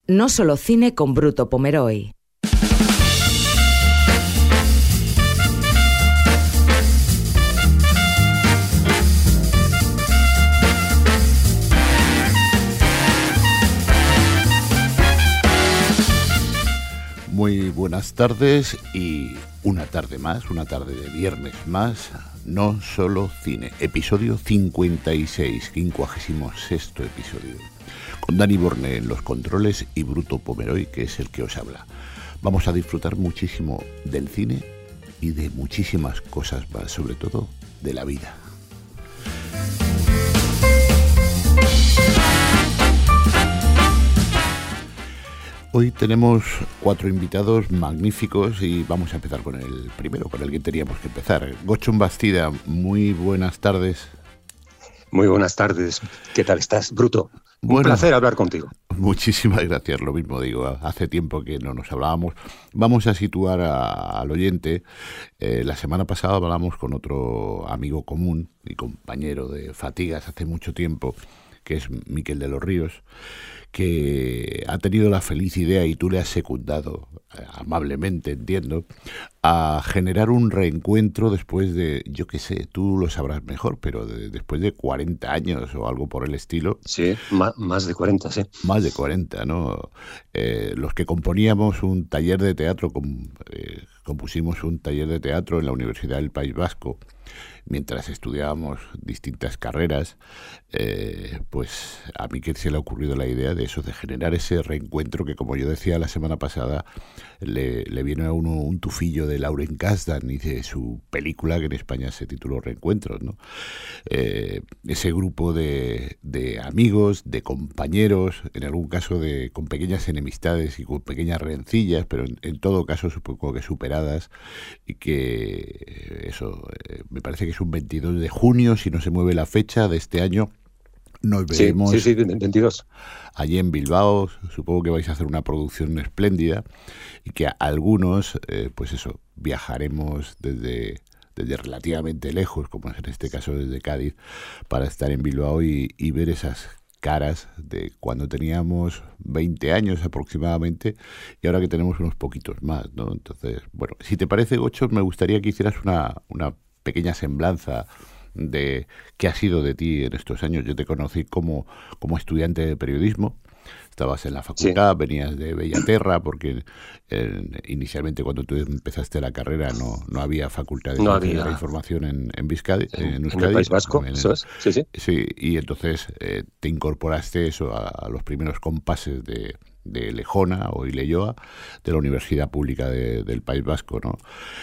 No Solo Cine con Bruto Pomeroy. Muy buenas tardes y una tarde más, una tarde de viernes más, No Solo Cine, episodio 56, 56º episodio, con Dani Borne en los controles y Bruto Pomeroy, que es el que os habla. Vamos a disfrutar muchísimo del cine y de muchísimas cosas más, sobre todo de la vida. Hoy tenemos 4 invitados magníficos y vamos a empezar con el primero, con el que teníamos que empezar. Gochon Bastida, muy buenas tardes. Muy buenas tardes. ¿Qué tal estás, Bruto? Un placer hablar contigo. Muchísimas gracias, lo mismo digo. Hace tiempo que no nos hablábamos. Vamos a situar al oyente. La semana pasada hablamos con otro amigo común y compañero de fatigas hace mucho tiempo, que es Miquel de los Ríos, que ha tenido la feliz idea, y tú le has secundado, amablemente entiendo, a generar un reencuentro después de, yo qué sé, tú lo sabrás mejor, pero después de 40 años o algo por el estilo. Sí, más de 40, sí. Más de 40, ¿no? Los que componíamos un taller de teatro, compusimos un taller de teatro en la Universidad del País Vasco, mientras estudiábamos distintas carreras, pues a mí que se le ha ocurrido la idea de eso, de generar ese reencuentro que, como yo decía la semana pasada, le viene a uno un tufillo de Lauren Kasdan y de su película, que en España se tituló Reencuentros, ¿no? Ese grupo de amigos, de compañeros, en algún caso con pequeñas enemistades y con pequeñas rencillas, pero en todo caso supongo que superadas, y que eso, me parece que es un 22 de junio, si no se mueve la fecha de este año. Nos veremos sí, 22. Allí en Bilbao. Supongo que vais a hacer una producción espléndida y que algunos, pues eso, viajaremos desde relativamente lejos, como es en este caso desde Cádiz, para estar en Bilbao y ver esas caras de cuando teníamos 20 años aproximadamente y ahora que tenemos unos poquitos más, ¿no? Entonces, bueno, si te parece, Gocho, me gustaría que hicieras una pequeña semblanza de qué ha sido de ti en estos años. Yo te conocí como estudiante de periodismo. Estabas en la facultad, sí. Venías de Bellaterra, porque inicialmente cuando tú empezaste la carrera no había facultad de la información en Euskadi. En el País Vasco, eso es. Sí, y entonces te incorporaste eso a los primeros compases de Lejona o Ileioa, de la Universidad Pública del País Vasco, ¿no?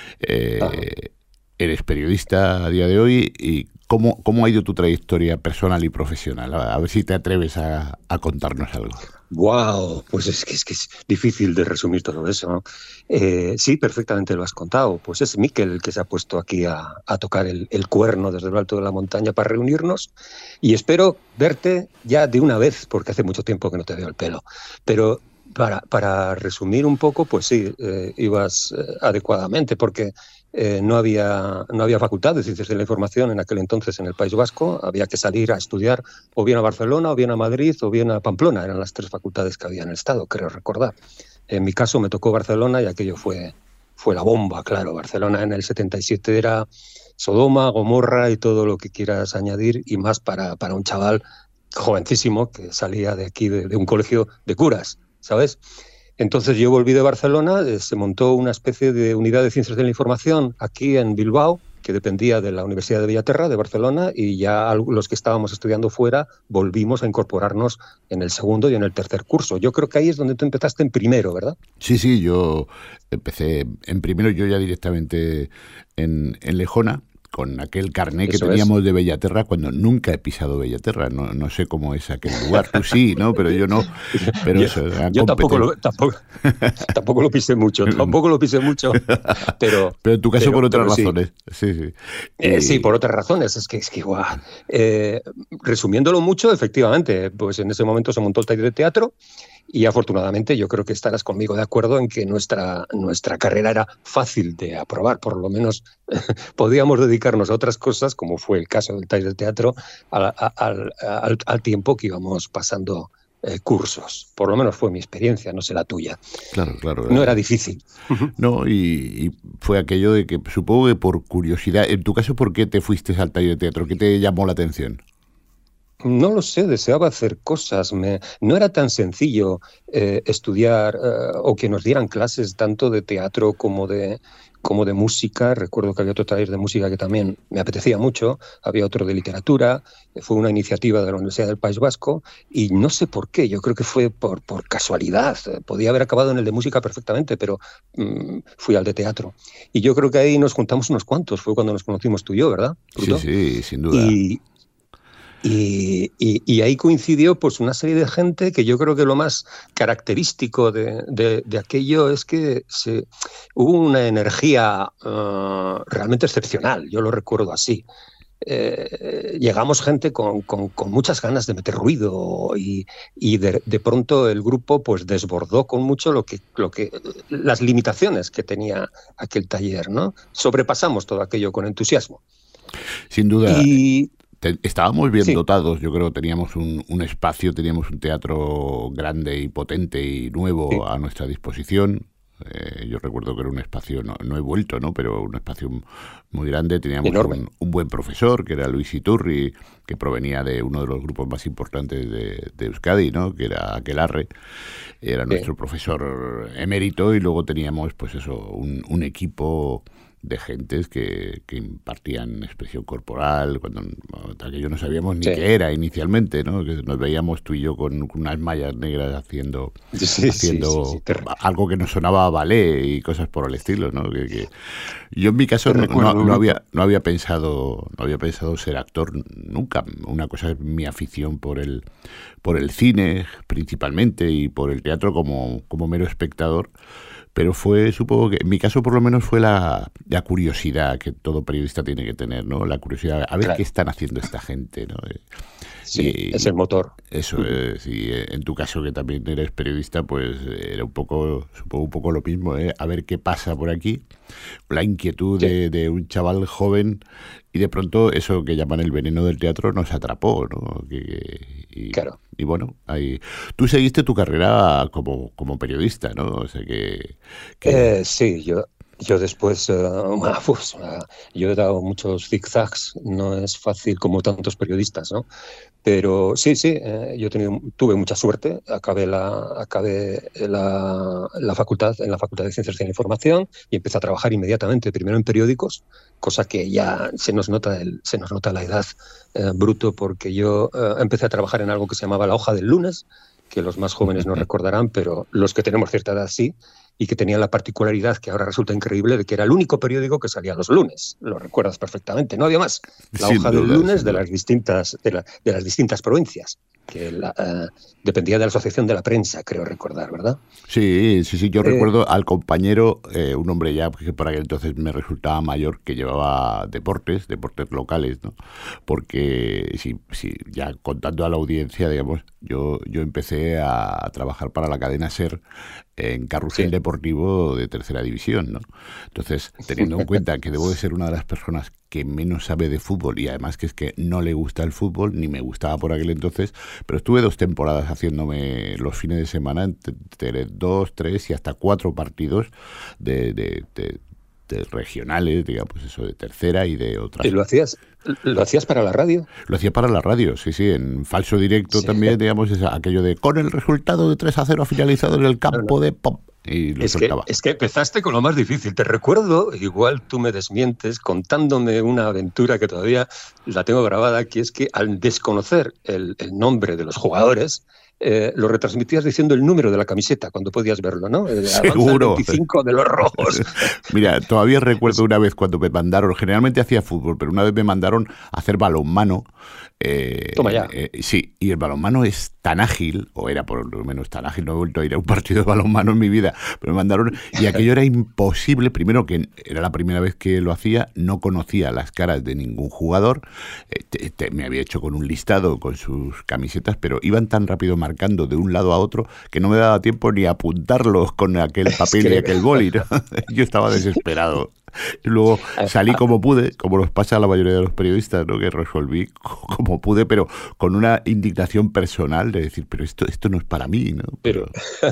Eres periodista a día de hoy, y ¿cómo ha ido tu trayectoria personal y profesional? A ver si te atreves a contarnos algo. ¡Wow! Pues es que es difícil de resumir todo eso, ¿no? Sí, perfectamente lo has contado. Pues es Miquel el que se ha puesto aquí a tocar el cuerno desde lo alto de la montaña para reunirnos, y espero verte ya de una vez, porque hace mucho tiempo que no te veo el pelo. Pero para resumir un poco, pues sí, ibas adecuadamente, porque no había facultad de Ciencias de la Información en aquel entonces en el País Vasco. Había que salir a estudiar o bien a Barcelona, o bien a Madrid, o bien a Pamplona. Eran las 3 facultades que había en el Estado, creo recordar. En mi caso me tocó Barcelona y aquello fue la bomba, claro. Barcelona en el 77 era Sodoma, Gomorra y todo lo que quieras añadir, y más para un chaval jovencísimo que salía de aquí de un colegio de curas, ¿sabes? Entonces yo volví de Barcelona, se montó una especie de unidad de Ciencias de la Información aquí en Bilbao, que dependía de la Universidad de Bellaterra, de Barcelona, y ya los que estábamos estudiando fuera volvimos a incorporarnos en el segundo y en el tercer curso. Yo creo que ahí es donde tú empezaste en primero, ¿verdad? Sí, yo empecé en primero, yo ya directamente en Lejona, con aquel carné que teníamos de Bellaterra, cuando nunca he pisado Bellaterra. No sé cómo es aquel lugar. Tú sí, ¿no? Pero yo no. Pero yo tampoco lo pisé mucho. Pero en tu caso por otras razones. Sí. Sí, por otras razones. Es que guau. Resumiéndolo mucho, efectivamente, pues en ese momento se montó el taller de teatro. Y afortunadamente yo creo que estarás conmigo de acuerdo en que nuestra carrera era fácil de aprobar. Por lo menos podíamos dedicarnos a otras cosas, como fue el caso del taller de teatro, al tiempo que íbamos pasando cursos. Por lo menos fue mi experiencia, no sé la tuya. Claro. No era difícil. No, y fue aquello de que supongo que por curiosidad, en tu caso, ¿por qué te fuiste al taller de teatro? ¿Qué te llamó la atención? No lo sé, deseaba hacer cosas. No era tan sencillo estudiar o que nos dieran clases tanto de teatro como de música. Recuerdo que había otro taller de música que también me apetecía mucho, había otro de literatura. Fue una iniciativa de la Universidad del País Vasco y no sé por qué, yo creo que fue por casualidad. Podía haber acabado en el de música perfectamente, pero fui al de teatro. Y yo creo que ahí nos juntamos unos cuantos, fue cuando nos conocimos tú y yo, ¿verdad, Bruto? Sí, sin duda. Y ahí coincidió pues una serie de gente que yo creo que lo más característico de aquello es que hubo una energía realmente excepcional, yo lo recuerdo así. Llegamos gente con muchas ganas de meter ruido y de pronto el grupo pues desbordó con mucho lo que las limitaciones que tenía aquel taller, ¿no? Sobrepasamos todo aquello con entusiasmo. Sin duda. Estábamos bien Sí. dotados, yo creo, teníamos un espacio, teníamos un teatro grande y potente y nuevo Sí. a nuestra disposición. Yo recuerdo que era un espacio, no he vuelto, ¿no? Pero un espacio muy grande. Teníamos un buen profesor, que era Luis Iturri, que provenía de uno de los grupos más importantes de Euskadi, ¿no? Que era Aquelarre. Era nuestro profesor emérito, y luego teníamos, pues eso, un equipo de gentes que impartían expresión corporal, cuando aquello no sabíamos ni qué era inicialmente, ¿no? Que nos veíamos tú y yo con unas mallas negras haciendo algo que nos sonaba a ballet y cosas por el estilo, ¿no? Que yo en mi caso no había pensado ser actor nunca. Una cosa es mi afición por el cine principalmente y por el teatro como mero espectador. Pero supongo que en mi caso por lo menos fue la curiosidad que todo periodista tiene que tener, ¿no? La curiosidad, a ver qué están haciendo esta gente, ¿no? Sí, es el motor. Eso es, y en tu caso que también eres periodista, pues era supongo un poco lo mismo, ¿eh? A ver qué pasa por aquí, la inquietud de un chaval joven, y de pronto eso que llaman el veneno del teatro nos atrapó, ¿no? Claro. Y bueno, ahí tú seguiste tu carrera como periodista, ¿no? O sea sí, yo después, yo he dado muchos zigzags, no es fácil como tantos periodistas, ¿no? Pero sí, yo tuve mucha suerte, acabé la facultad, en la Facultad de Ciencias de la Información, y empecé a trabajar inmediatamente, primero en periódicos, cosa que ya se nos nota la edad, Bruto, porque yo empecé a trabajar en algo que se llamaba La Hoja del Lunes, que los más jóvenes no recordarán, pero los que tenemos cierta edad sí, y que tenía la particularidad que ahora resulta increíble de que era el único periódico que salía los lunes. Lo recuerdas perfectamente, no había más. La Hoja del Lunes de las distintas provincias, que dependía de la Asociación de la Prensa, creo recordar, ¿verdad? Sí, yo recuerdo al compañero, un hombre ya que por aquel entonces me resultaba mayor, que llevaba deportes locales, ¿no? Porque sí, ya contando a la audiencia, digamos, yo empecé a trabajar para la cadena SER en carrusel deportivo de tercera división, ¿no? Entonces, teniendo en cuenta que debo de ser una de las personas que menos sabe de fútbol, y además que es que no le gusta el fútbol, ni me gustaba por aquel entonces, pero estuve 2 temporadas haciéndome los fines de semana entre 2, 3 y hasta 4 partidos de regionales, digamos, eso, de tercera y de otras. ¿Y lo hacías para la radio? Lo hacía para la radio, sí, en falso directo también, digamos, aquello de con el resultado de 3-0 finalizado en el campo de pop. Y lo soltaba. Es que empezaste con lo más difícil. Te recuerdo, igual tú me desmientes, contándome una aventura que todavía la tengo grabada, que es que al desconocer el nombre de los jugadores, lo retransmitías diciendo el número de la camiseta cuando podías verlo, ¿no? Seguro. 25 de los rojos. Mira, todavía recuerdo una vez cuando me mandaron, generalmente hacía fútbol, pero una vez me mandaron a hacer balonmano. Toma ya. Sí, y el balonmano es tan ágil, o era por lo menos tan ágil, no he vuelto a ir a un partido de balonmano en mi vida, pero me mandaron, y aquello era imposible. Primero, que era la primera vez que lo hacía, no conocía las caras de ningún jugador, me había hecho con un listado con sus camisetas, pero iban tan rápido marcando de un lado a otro que no me daba tiempo ni a apuntarlos con aquel papel y aquel boli, ¿no? Yo estaba desesperado. Y luego salí como pude, como nos pasa a la mayoría de los periodistas, ¿no? Que resolví como pude, pero con una indignación personal de decir, pero esto no es para mí, ¿no? Pero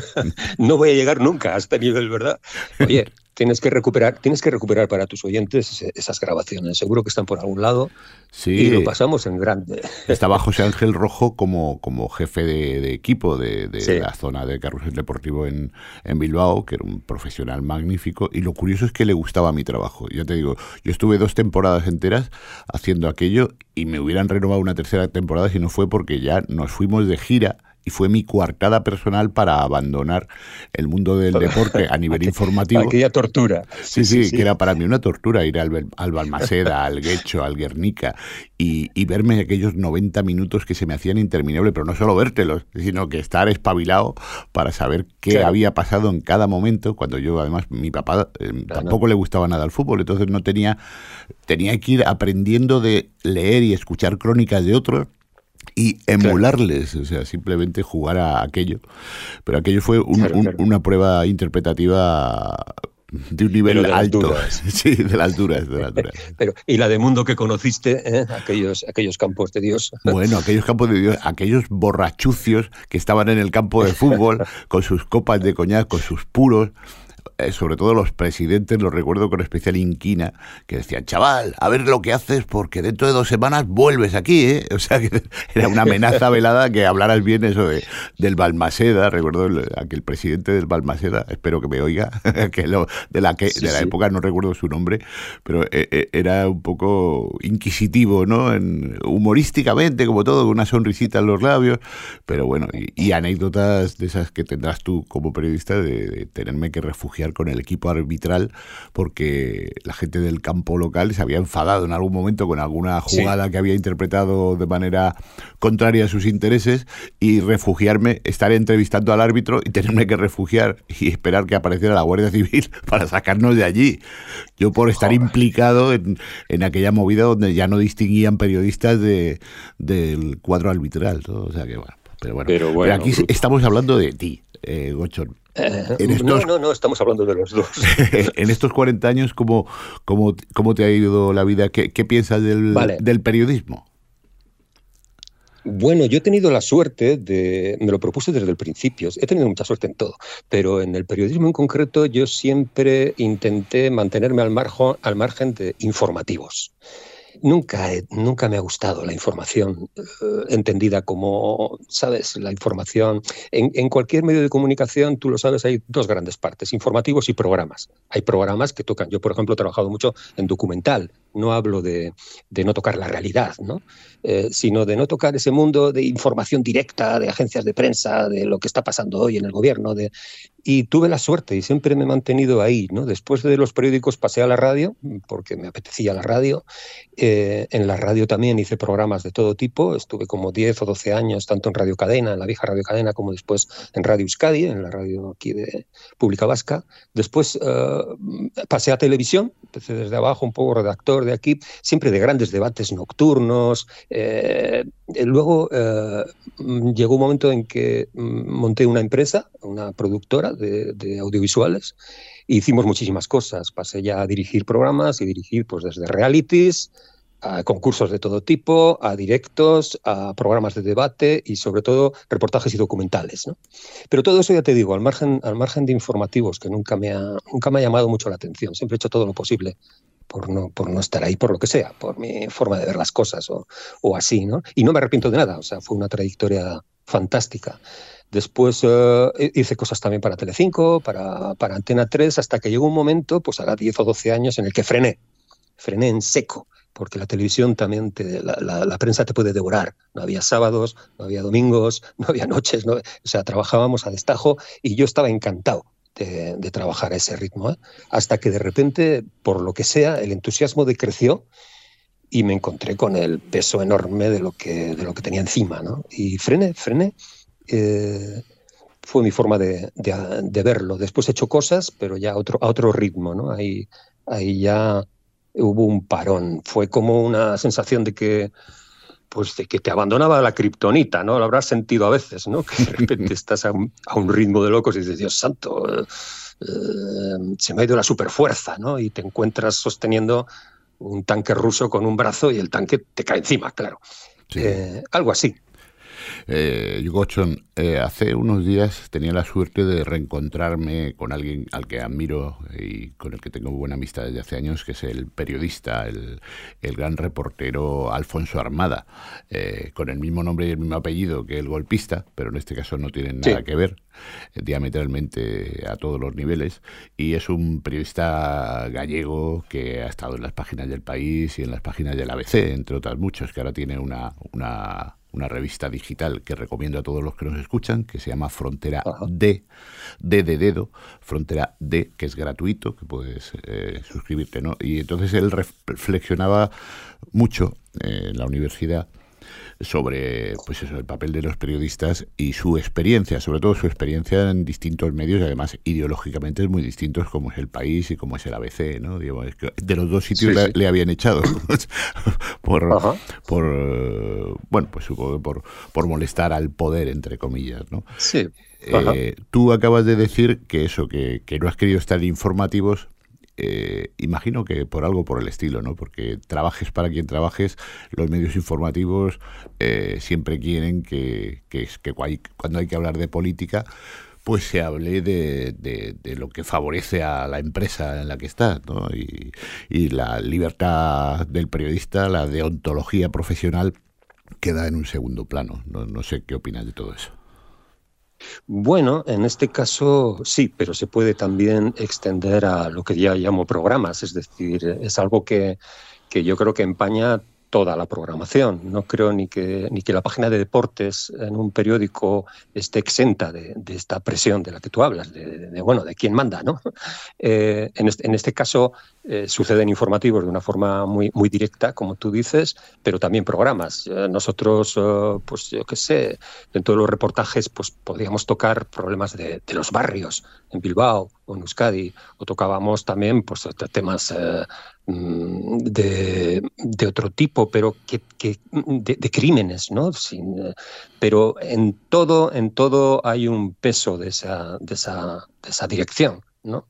no voy a llegar nunca a este nivel, ¿verdad? Oye, tienes que recuperar para tus oyentes esas grabaciones. Seguro que están por algún lado. Sí, y lo pasamos en grande. Estaba José Ángel Rojo como jefe de equipo de Sí. la zona de carrusel deportivo en Bilbao, que era un profesional magnífico, y lo curioso es que le gustaba mi trabajo. Ya te digo, yo estuve 2 temporadas enteras haciendo aquello y me hubieran renovado una 3ª temporada si no fue porque ya nos fuimos de gira. Y fue mi coartada personal para abandonar el mundo del deporte a nivel informativo. Aquella tortura. Sí, que era para mí una tortura ir al Balmaseda, al Guecho, al Guernica y verme aquellos 90 minutos que se me hacían interminables, pero no solo vértelos, sino que estar espabilado para saber qué había pasado en cada momento, cuando yo, además, mi papá tampoco le gustaba nada el fútbol, entonces no tenía que ir aprendiendo de leer y escuchar crónicas de otros, y emularles, o sea, simplemente jugar a aquello. Pero aquello fue una prueba interpretativa de un nivel alto. Sí, de las duras. Pero, ¿y la de mundo que conociste? Aquellos campos de Dios. Bueno, aquellos campos de Dios, aquellos borrachucios que estaban en el campo de fútbol con sus copas de coñac, con sus puros. Sobre todo los presidentes, los recuerdo con especial inquina, que decían, chaval, a ver lo que haces porque dentro de 2 semanas vuelves aquí, ¿eh? O sea, que era una amenaza velada que hablaras bien eso del Balmaseda. Recuerdo aquel presidente del Balmaseda, espero que me oiga, de la época no recuerdo su nombre, pero era un poco inquisitivo, ¿no? Humorísticamente, como todo, con una sonrisita en los labios, pero bueno, y anécdotas de esas que tendrás tú como periodista de tenerme que refugiar con el equipo arbitral porque la gente del campo local se había enfadado en algún momento con alguna jugada que había interpretado de manera contraria a sus intereses, y refugiarme, estar entrevistando al árbitro y tenerme que refugiar y esperar que apareciera la Guardia Civil para sacarnos de allí. Yo por estar implicado en aquella movida donde ya no distinguían periodistas del cuadro arbitral, ¿no? O sea que bueno. Pero aquí estamos hablando de ti, Gochón. No, estamos hablando de los dos. En estos 40 años, ¿cómo te ha ido la vida? ¿Qué piensas del periodismo? Bueno, yo he tenido la suerte me lo propuse desde el principio, he tenido mucha suerte en todo, pero en el periodismo en concreto yo siempre intenté mantenerme al margen de informativos. Nunca me ha gustado la información entendida como, ¿sabes? La información. En cualquier medio de comunicación, tú lo sabes, hay 2 grandes partes, informativos y programas. Hay programas que tocan. Yo, por ejemplo, he trabajado mucho en documental. No hablo de no tocar la realidad, ¿no? Sino de no tocar ese mundo de información directa, de agencias de prensa, de lo que está pasando hoy en el gobierno. Y tuve la suerte y siempre me he mantenido ahí, ¿no? Después de los periódicos pasé a la radio, porque me apetecía la radio. En la radio también hice programas de todo tipo. Estuve como 10 o 12 años, tanto en Radio Cadena, en la vieja Radio Cadena, como después en Radio Euskadi, en la radio aquí de Pública Vasca. Después pasé a televisión, empecé desde abajo, un poco redactor de aquí, siempre de grandes debates nocturnos. Luego llegó un momento en que monté una empresa, una productora de audiovisuales, e hicimos muchísimas cosas. Pasé ya a dirigir programas y dirigir pues desde realities, a concursos de todo tipo, a directos, a programas de debate y sobre todo reportajes y documentales, ¿no? Pero todo eso, ya te digo, al margen de informativos, que nunca me ha llamado mucho la atención. Siempre he hecho todo lo posible por no estar ahí, por lo que sea, por mi forma de ver las cosas o así, ¿no? Y no me arrepiento de nada, o sea, fue una trayectoria fantástica. Después hice cosas también para Telecinco, para Antena 3, hasta que llegó un momento, pues hará 10 o 12 años, en el que frené en seco, porque la televisión también, la prensa te puede devorar. No había sábados, no había domingos, no había noches, ¿no? O sea, trabajábamos a destajo y yo estaba encantado de trabajar a ese ritmo, ¿eh? Hasta que de repente, por lo que sea, el entusiasmo decreció y me encontré con el peso enorme de lo que tenía encima, ¿no? Y frené. Fue mi forma de verlo. Después he hecho cosas, pero ya a otro ritmo, ¿no? Ahí ya hubo un parón. Fue como una sensación de que pues de que te abandonaba la kriptonita, ¿no? Lo habrás sentido a veces, ¿no? Que de repente estás a un ritmo de locos y dices, Dios santo, se me ha ido la superfuerza, ¿no? Y te encuentras sosteniendo un tanque ruso con un brazo y el tanque te cae encima, claro. Sí. Algo así. Gochon, hace unos días tenía la suerte de reencontrarme con alguien al que admiro y con el que tengo buena amistad desde hace años, que es el periodista, el gran reportero Alfonso Armada, con el mismo nombre y el mismo apellido que el golpista, pero en este caso no tienen nada que ver, diametralmente a todos los niveles, y es un periodista gallego que ha estado en las páginas del País y en las páginas del ABC, entre otras muchas, que ahora tiene una revista digital que recomiendo a todos los que nos escuchan, que se llama Frontera D de dedo, Frontera D, que es gratuito, que puedes suscribirte, ¿no? Y entonces él reflexionaba mucho en la universidad sobre, pues eso, el papel de los periodistas y su experiencia, sobre todo su experiencia en distintos medios, y además ideológicamente muy distintos, como es el País y como es el ABC, ¿no? Digamos, es que de los dos sitios le habían echado bueno, pues supongo que por molestar al poder, entre comillas, ¿no? Sí. Tú acabas de decir que eso, que no has querido estar informativos. Imagino que por algo por el estilo, ¿no? Porque trabajes para quien trabajes, los medios informativos siempre quieren que cuando hay que hablar de política, pues se hable de lo que favorece a la empresa en la que está, ¿no? Y la libertad del periodista, la deontología profesional, queda en un segundo plano. No sé qué opinas de todo eso. Bueno, en este caso sí, pero se puede también extender a lo que ya llamo programas, es decir, es algo que yo creo que empaña toda la programación. No creo ni que la página de deportes en un periódico esté exenta de esta presión de la que tú hablas, de quién manda, ¿no? En este caso suceden informativos de una forma muy, muy directa, como tú dices, pero también programas. Nosotros, pues yo qué sé, dentro de los reportajes pues podríamos tocar problemas de los barrios en Bilbao o en Euskadi, o tocábamos también pues temas de otro tipo, pero de crímenes, ¿no? Pero en todo hay un peso de esa dirección, ¿no?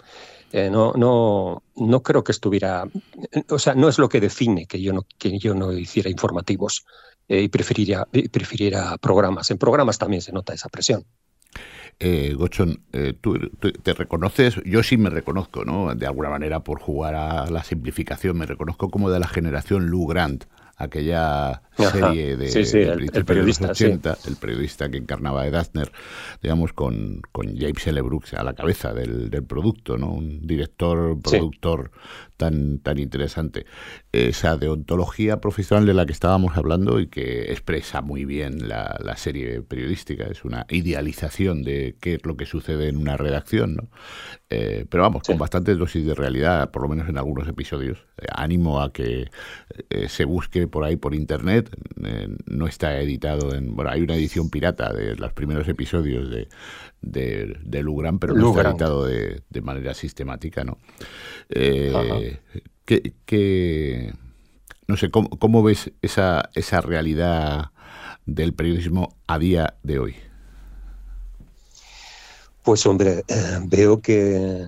No creo que estuviera, o sea, no es lo que define que yo no hiciera informativos y prefiriera programas. En programas también se nota esa presión. Gochon, ¿tú te reconoces? Yo sí me reconozco, ¿no? De alguna manera, por jugar a la simplificación, me reconozco como de la generación Lou Grant, aquella serie el periodista, de los 80, el periodista que encarnaba a Dastner, digamos, con James L. Brooks a la cabeza del producto, ¿no? Un director, productor tan interesante. Esa deontología profesional de la que estábamos hablando y que expresa muy bien la serie periodística, es una idealización de qué es lo que sucede en una redacción, ¿no? Pero vamos, con bastante dosis de realidad, por lo menos en algunos episodios. Ánimo a que se busque por ahí por internet. No está editado hay una edición pirata de los primeros episodios de Lou Grant, pero no está editado de manera sistemática, ¿no? No sé, ¿cómo ves esa realidad del periodismo a día de hoy? Pues hombre, veo que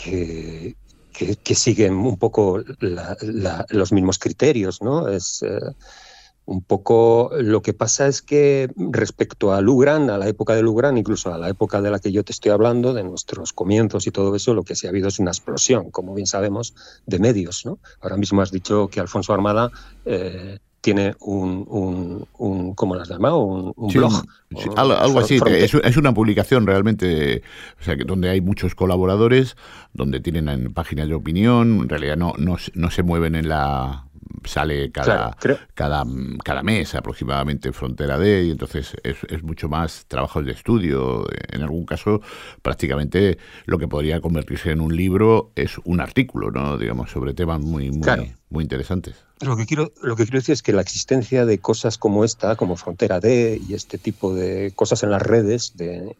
siguen un poco los mismos criterios, ¿no? Es un poco lo que pasa es que respecto a Lou Grant, a la época de Lou Grant, incluso a la época de la que yo te estoy hablando, de nuestros comienzos y todo eso, lo que sí ha habido es una explosión, como bien sabemos, de medios, ¿no? Ahora mismo has dicho que Alfonso Armada tiene un ¿cómo lo has llamado? Un blog. Sí, algo así. Es una publicación realmente, o sea, donde hay muchos colaboradores, donde tienen páginas de opinión. En realidad no se mueven en la... Sale cada mes aproximadamente Frontera D, y entonces es mucho más trabajos de estudio. En algún caso, prácticamente lo que podría convertirse en un libro es un artículo, ¿no? Digamos, sobre temas muy interesantes. Lo que quiero decir es que la existencia de cosas como esta, como Frontera D y este tipo de cosas en las redes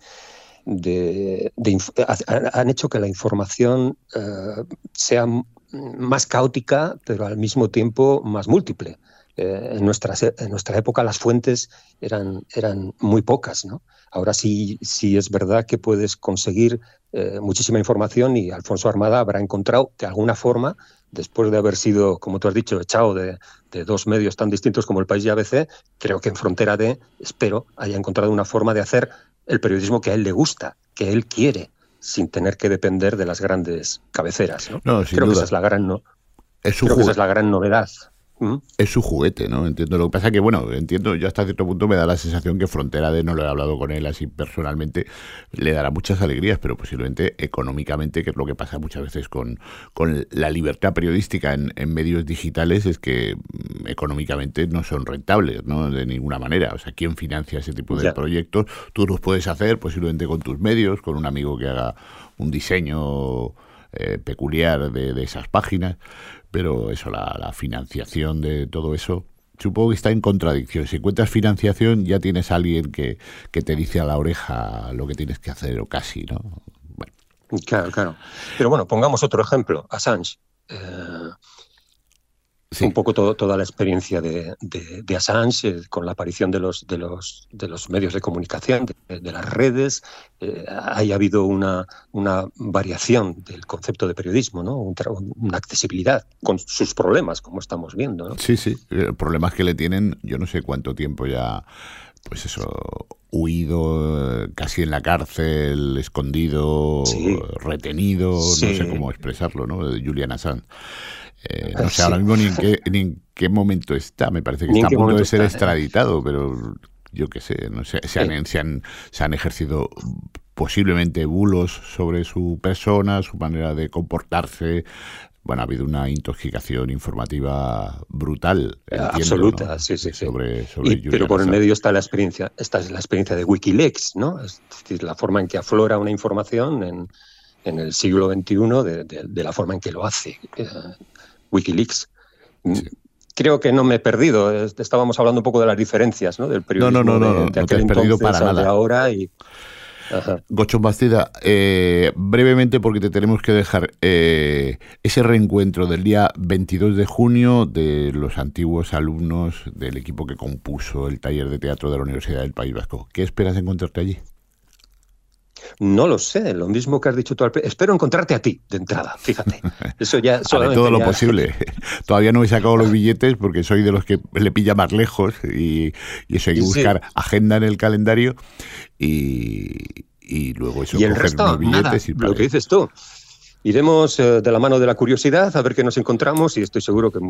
han hecho que la información sea más caótica, pero al mismo tiempo más múltiple. en nuestra época las fuentes eran muy pocas, ¿no? Ahora sí es verdad que puedes conseguir muchísima información, y Alfonso Armada habrá encontrado de alguna forma, después de haber sido, como tú has dicho, echado de dos medios tan distintos como El País y ABC, creo que en Frontera D, espero, haya encontrado una forma de hacer el periodismo que a él le gusta, que él quiere, sin tener que depender de las grandes cabeceras, ¿no? No, sin creo duda. que esa es la gran Esa es la gran novedad. Es su juguete, ¿no? Entiendo. Lo que pasa que, bueno, entiendo, yo hasta cierto punto me da la sensación que Frontera D, no lo he hablado con él así personalmente, le dará muchas alegrías, pero posiblemente económicamente, que es lo que pasa muchas veces con la libertad periodística en medios digitales, es que económicamente no son rentables, ¿no? De ninguna manera. O sea, ¿quién financia ese tipo de proyectos? Tú los puedes hacer posiblemente con tus medios, con un amigo que haga un diseño peculiar de esas páginas, pero eso, la financiación de todo eso, supongo que está en contradicción. Si encuentras financiación, ya tienes a alguien que te dice a la oreja lo que tienes que hacer, o casi, ¿no? Bueno. Claro. Pero bueno, pongamos otro ejemplo, Assange. Sí. Un poco toda la experiencia de Assange, con la aparición de los medios de comunicación, de las redes. Ha habido una variación del concepto de periodismo, ¿no? Una accesibilidad con sus problemas, como estamos viendo, ¿no? Sí, problemas que le tienen, yo no sé cuánto tiempo ya, pues eso, huido, casi en la cárcel, escondido, retenido, no sé cómo expresarlo, ¿no? De Julian Assange. No sé ahora mismo ni en qué momento está. Me parece que está a punto de ser extraditado, pero yo qué sé, no sé, se han ejercido posiblemente bulos sobre su persona, su manera de comportarse. Bueno, ha habido una intoxicación informativa brutal, absoluta, ¿no? Sí. Sobre pero por el medio está la experiencia. Esta es la experiencia de Wikileaks, ¿no? Es decir, la forma en que aflora una información en el siglo XXI, de la forma en que lo hace Wikileaks. Sí. Creo que no me he perdido. Estábamos hablando un poco de las diferencias, ¿no? Del periodismo no de aquel entonces para nada. De ahora y... Gochón Bastida, brevemente, porque te tenemos que dejar, ese reencuentro del día 22 de junio de los antiguos alumnos del equipo que compuso el taller de teatro de la Universidad del País Vasco. ¿Qué esperas encontrarte allí? No lo sé, lo mismo que has dicho tú. Espero encontrarte a ti, de entrada, fíjate. Eso ya haré todo lo posible. Todavía no he sacado los billetes porque soy de los que le pilla más lejos y eso hay que buscar agenda en el calendario y luego eso, y el resto, billetes nada, lo que dices tú. Iremos de la mano de la curiosidad a ver qué nos encontramos, y estoy seguro que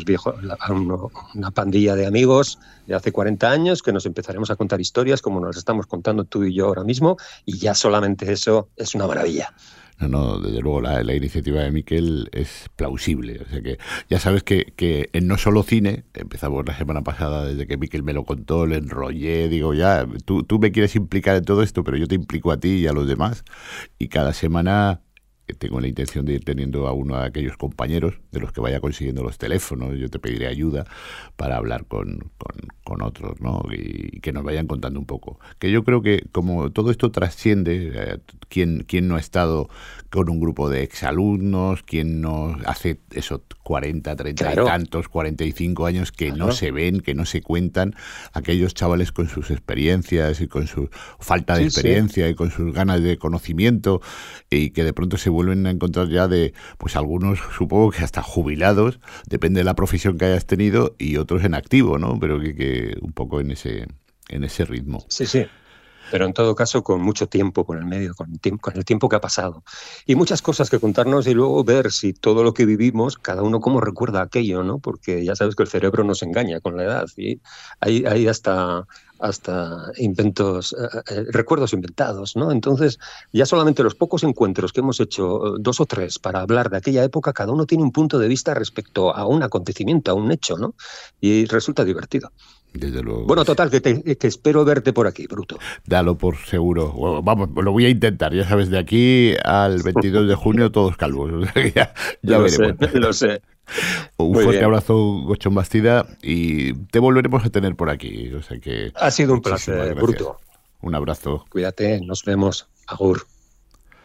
una pandilla de amigos de hace 40 años que nos empezaremos a contar historias como nos estamos contando tú y yo ahora mismo, y ya solamente eso es una maravilla. No, desde luego la iniciativa de Miquel es plausible. O sea que ya sabes que en No Solo Cine, empezamos la semana pasada, desde que Miquel me lo contó, le enrollé, digo, ya, tú me quieres implicar en todo esto, pero yo te implico a ti y a los demás, y cada semana tengo la intención de ir teniendo a uno de aquellos compañeros de los que vaya consiguiendo los teléfonos. Yo te pediré ayuda para hablar con otros, ¿no? Y que nos vayan contando un poco. Que yo creo que como todo esto trasciende, ¿quién no ha estado con un grupo de exalumnos? ¿Quién no hace eso 40, 30 y tantos, 45 años que no se ven, que no se cuentan? Aquellos chavales con sus experiencias y con su falta de experiencia y con sus ganas de conocimiento, y que de pronto se vuelven a encontrar ya pues algunos supongo que hasta jubilados, depende de la profesión que hayas tenido, y otros en activo, ¿no? Pero que un poco en ese ritmo. Sí. Pero en todo caso con mucho tiempo por el medio, con el tiempo que ha pasado. Y muchas cosas que contarnos, y luego ver si todo lo que vivimos, cada uno cómo recuerda aquello, ¿no? Porque ya sabes que el cerebro nos engaña con la edad. Y hay hasta inventos, recuerdos inventados, ¿no? Entonces, ya solamente los pocos encuentros que hemos hecho, 2 o 3, para hablar de aquella época, cada uno tiene un punto de vista respecto a un acontecimiento, a un hecho, ¿no? Y resulta divertido. Desde luego. Bueno, total, que espero verte por aquí, Bruto. Dalo por seguro. Bueno, vamos, lo voy a intentar. Ya sabes, de aquí al 22 de junio todos calvos. ya veremos. Lo sé. Un fuerte abrazo, Gochón Bastida, y te volveremos a tener por aquí. O sea que ha sido un placer, Bruto. Un abrazo. Cuídate, nos vemos. Agur.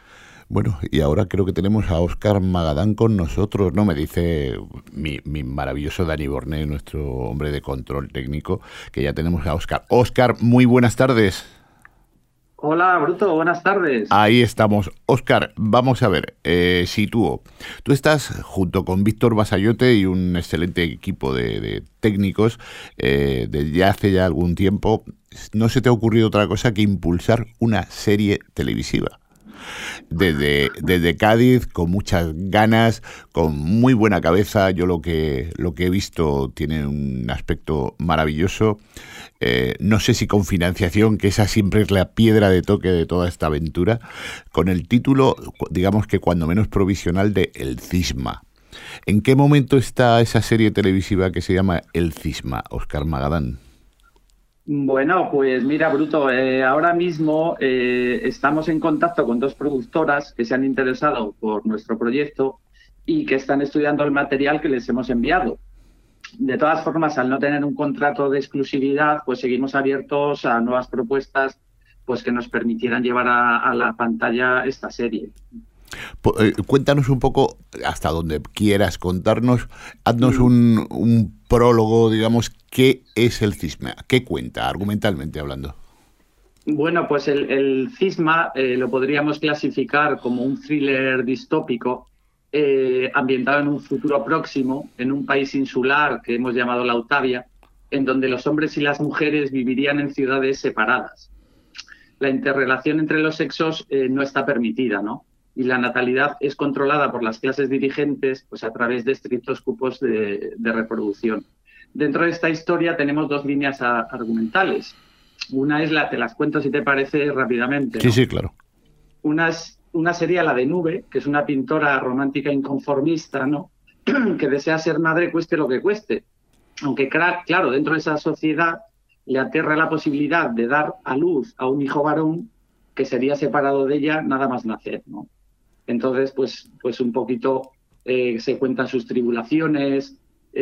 Bueno, y ahora creo que tenemos a Óscar Magadán con nosotros, ¿no? Me dice mi maravilloso Dani Borné, nuestro hombre de control técnico, que ya tenemos a Óscar. Óscar, muy buenas tardes. Hola, Bruto, buenas tardes. Ahí estamos. Óscar, vamos a ver, sitúo. Tú estás junto con Víctor Basayote y un excelente equipo de técnicos desde hace ya algún tiempo. ¿No se te ha ocurrido otra cosa que impulsar una serie televisiva? Desde Cádiz, con muchas ganas, con muy buena cabeza. Yo lo que he visto tiene un aspecto maravilloso. No sé si con financiación, que esa siempre es la piedra de toque de toda esta aventura, con el título, digamos que cuando menos provisional, de El Cisma. ¿En qué momento está esa serie televisiva que se llama El Cisma, Óscar Magadán? Bueno, pues mira, Bruto, ahora mismo estamos en contacto con dos productoras que se han interesado por nuestro proyecto y que están estudiando el material que les hemos enviado. De todas formas, al no tener un contrato de exclusividad, pues seguimos abiertos a nuevas propuestas, pues que nos permitieran llevar a la pantalla esta serie. Cuéntanos un poco, hasta donde quieras contarnos, haznos un prólogo, digamos, ¿qué es el Cisma? ¿Qué cuenta, argumentalmente hablando? Bueno, pues el Cisma lo podríamos clasificar como un thriller distópico ambientado en un futuro próximo, en un país insular que hemos llamado Lautavia, en donde los hombres y las mujeres vivirían en ciudades separadas. La interrelación entre los sexos no está permitida, ¿no? Y la natalidad es controlada por las clases dirigentes, pues a través de estrictos cupos de reproducción. Dentro de esta historia tenemos dos líneas argumentales. Una es te las cuento si te parece rápidamente, ¿no? Sí, sí, claro. Una sería la de Nube, que es una pintora romántica inconformista, ¿no? Que desea ser madre cueste lo que cueste. Aunque, claro, dentro de esa sociedad le aterra la posibilidad de dar a luz a un hijo varón que sería separado de ella nada más nacer, ¿no? Entonces, pues un poquito se cuentan sus tribulaciones,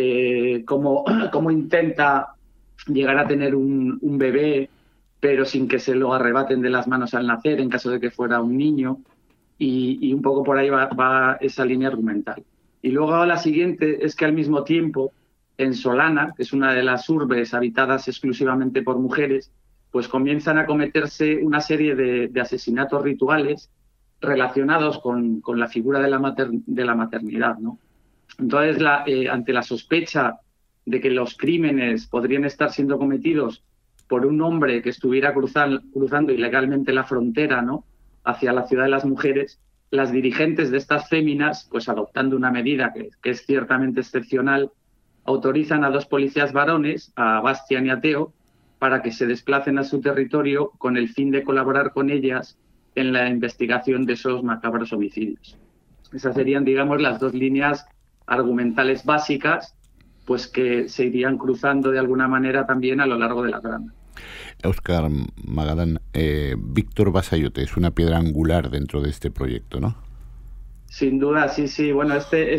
cómo intenta llegar a tener un bebé, pero sin que se lo arrebaten de las manos al nacer, en caso de que fuera un niño, y un poco por ahí va esa línea argumental. Y luego la siguiente es que al mismo tiempo, en Solana, que es una de las urbes habitadas exclusivamente por mujeres, pues comienzan a cometerse una serie de asesinatos rituales relacionados con la figura de la maternidad, ¿no? Entonces, ante la sospecha de que los crímenes podrían estar siendo cometidos por un hombre que estuviera cruzando ilegalmente la frontera, ¿no?, hacia la ciudad de las mujeres, las dirigentes de estas féminas, pues adoptando una medida que es ciertamente excepcional, autorizan a dos policías varones, a Bastian y a Theo, para que se desplacen a su territorio con el fin de colaborar con ellas en la investigación de esos macabros homicidios. Esas serían, digamos, las dos líneas argumentales básicas, pues que se irían cruzando de alguna manera también a lo largo de la trama. Óscar Magadán, Víctor Basayote es una piedra angular dentro de este proyecto, ¿no? Sin duda, sí. Bueno,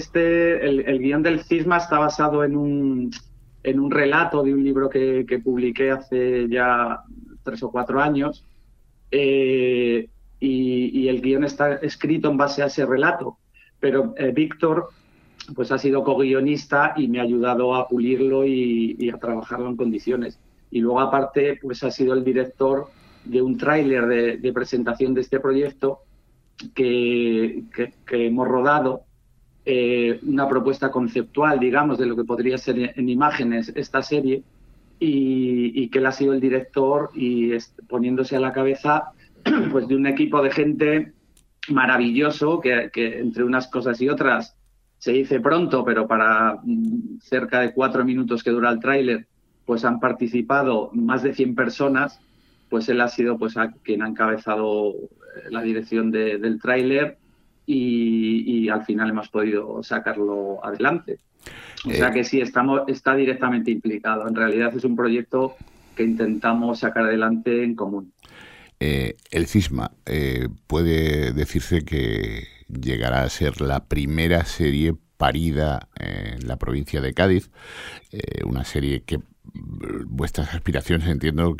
el guión del Cisma está basado en un relato de un libro que publiqué hace ya 3 o 4 años, y el guión está escrito en base a ese relato. Pero Víctor pues ha sido co-guionista y me ha ayudado a pulirlo y a trabajarlo en condiciones. Y luego, aparte, pues ha sido el director de un tráiler de presentación de este proyecto que hemos rodado, una propuesta conceptual, digamos, de lo que podría ser en imágenes esta serie, y que él ha sido el director y poniéndose a la cabeza pues de un equipo de gente maravilloso que entre unas cosas y otras se dice pronto, pero para cerca de 4 minutos que dura el tráiler, pues han participado más de 100 personas. Pues él ha sido pues quien ha encabezado la dirección del tráiler y al final hemos podido sacarlo adelante. O sea que sí, está directamente implicado. En realidad es un proyecto que intentamos sacar adelante en común. El Cisma puede decirse que llegará a ser la primera serie parida en la provincia de Cádiz, una serie que vuestras aspiraciones entiendo que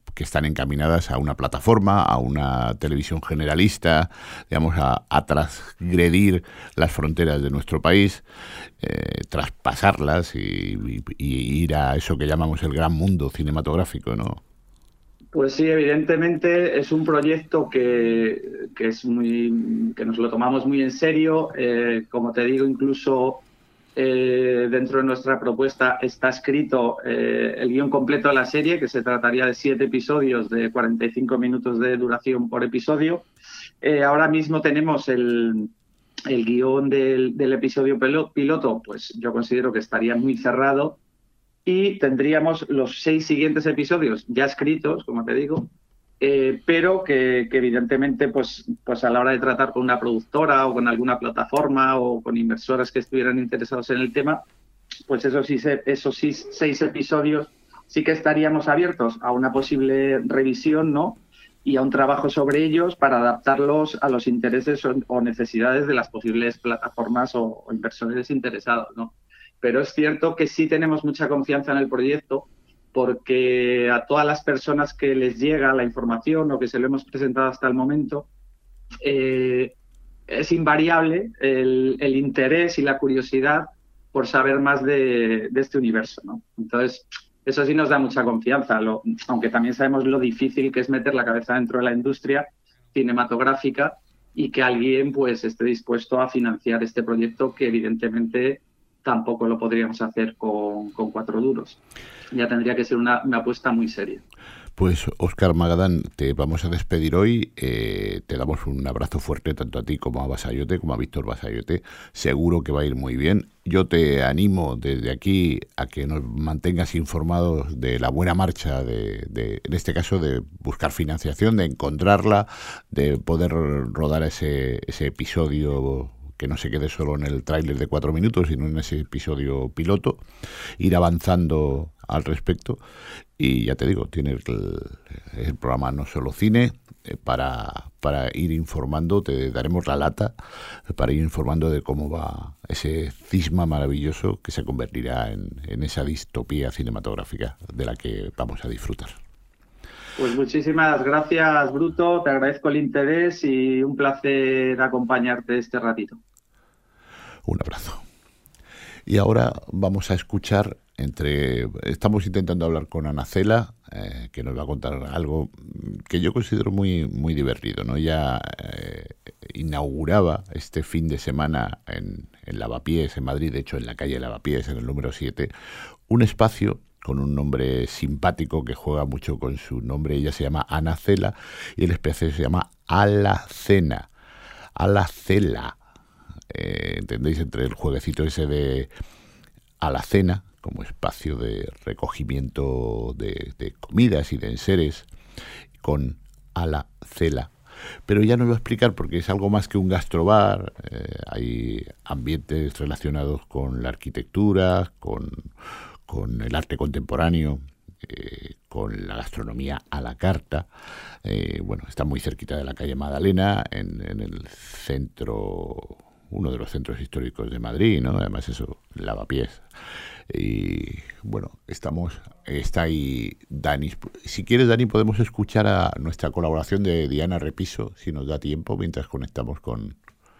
que están encaminadas a una plataforma, a una televisión generalista, digamos, a transgredir las fronteras de nuestro país, traspasarlas y ir a eso que llamamos el gran mundo cinematográfico, ¿no? Pues sí, evidentemente es un proyecto que nos lo tomamos muy en serio. Como te digo, incluso dentro de nuestra propuesta está escrito el guión completo de la serie, que se trataría de 7 episodios de 45 minutos de duración por episodio. Ahora mismo tenemos el guión del episodio piloto, pues yo considero que estaría muy cerrado. Y tendríamos los 6 siguientes episodios ya escritos, como te digo, pero que evidentemente pues a la hora de tratar con una productora o con alguna plataforma o con inversores que estuvieran interesados en el tema, pues esos 6 episodios sí que estaríamos abiertos a una posible revisión, ¿no? Y a un trabajo sobre ellos para adaptarlos a los intereses o necesidades de las posibles plataformas o inversores interesados, ¿no? Pero es cierto que sí tenemos mucha confianza en el proyecto, porque a todas las personas que les llega la información o que se lo hemos presentado hasta el momento, es invariable el interés y la curiosidad por saber más de este universo, ¿no? Entonces, eso sí nos da mucha confianza, aunque también sabemos lo difícil que es meter la cabeza dentro de la industria cinematográfica y que alguien pues esté dispuesto a financiar este proyecto, que evidentemente tampoco lo podríamos hacer con 4 duros. Ya tendría que ser una apuesta muy seria. Pues Óscar Magadán, te vamos a despedir hoy. Te damos un abrazo fuerte tanto a ti como a Basayote, como a Víctor Basayote. Seguro que va a ir muy bien. Yo te animo desde aquí a que nos mantengas informados de la buena marcha en este caso, de buscar financiación, de encontrarla, de poder rodar ese episodio, que no se quede solo en el tráiler de 4 minutos, sino en ese episodio piloto, ir avanzando al respecto. Y ya te digo, tiene el programa No Solo Cine, para ir informando, te daremos la lata para ir informando de cómo va ese cisma maravilloso que se convertirá en esa distopía cinematográfica de la que vamos a disfrutar. Pues muchísimas gracias, Bruto, te agradezco el interés y un placer acompañarte este ratito. Un abrazo. Y ahora vamos a escuchar, estamos intentando hablar con Ana Cela, que nos va a contar algo que yo considero muy, muy divertido, ¿no? Ella inauguraba este fin de semana en Lavapiés, en Madrid, de hecho en la calle Lavapiés, en el número 7, un espacio con un nombre simpático que juega mucho con su nombre. Ella se llama Ana Cela y el espacio se llama Alacena. Alacela. ¿Entendéis? Entre el jueguecito ese de alacena, como espacio de recogimiento de comidas y de enseres, con Alacela. Pero ya nos va a explicar, porque es algo más que un gastrobar. Hay ambientes relacionados con la arquitectura, con el arte contemporáneo, con la gastronomía a la carta. Bueno, está muy cerquita de la calle Magdalena, en el centro, uno de los centros históricos de Madrid, ¿no? Además eso, Lavapiés. Y bueno, está ahí Dani. Si quieres, Dani, podemos escuchar a nuestra colaboración de Diana Repiso, si nos da tiempo, mientras conectamos con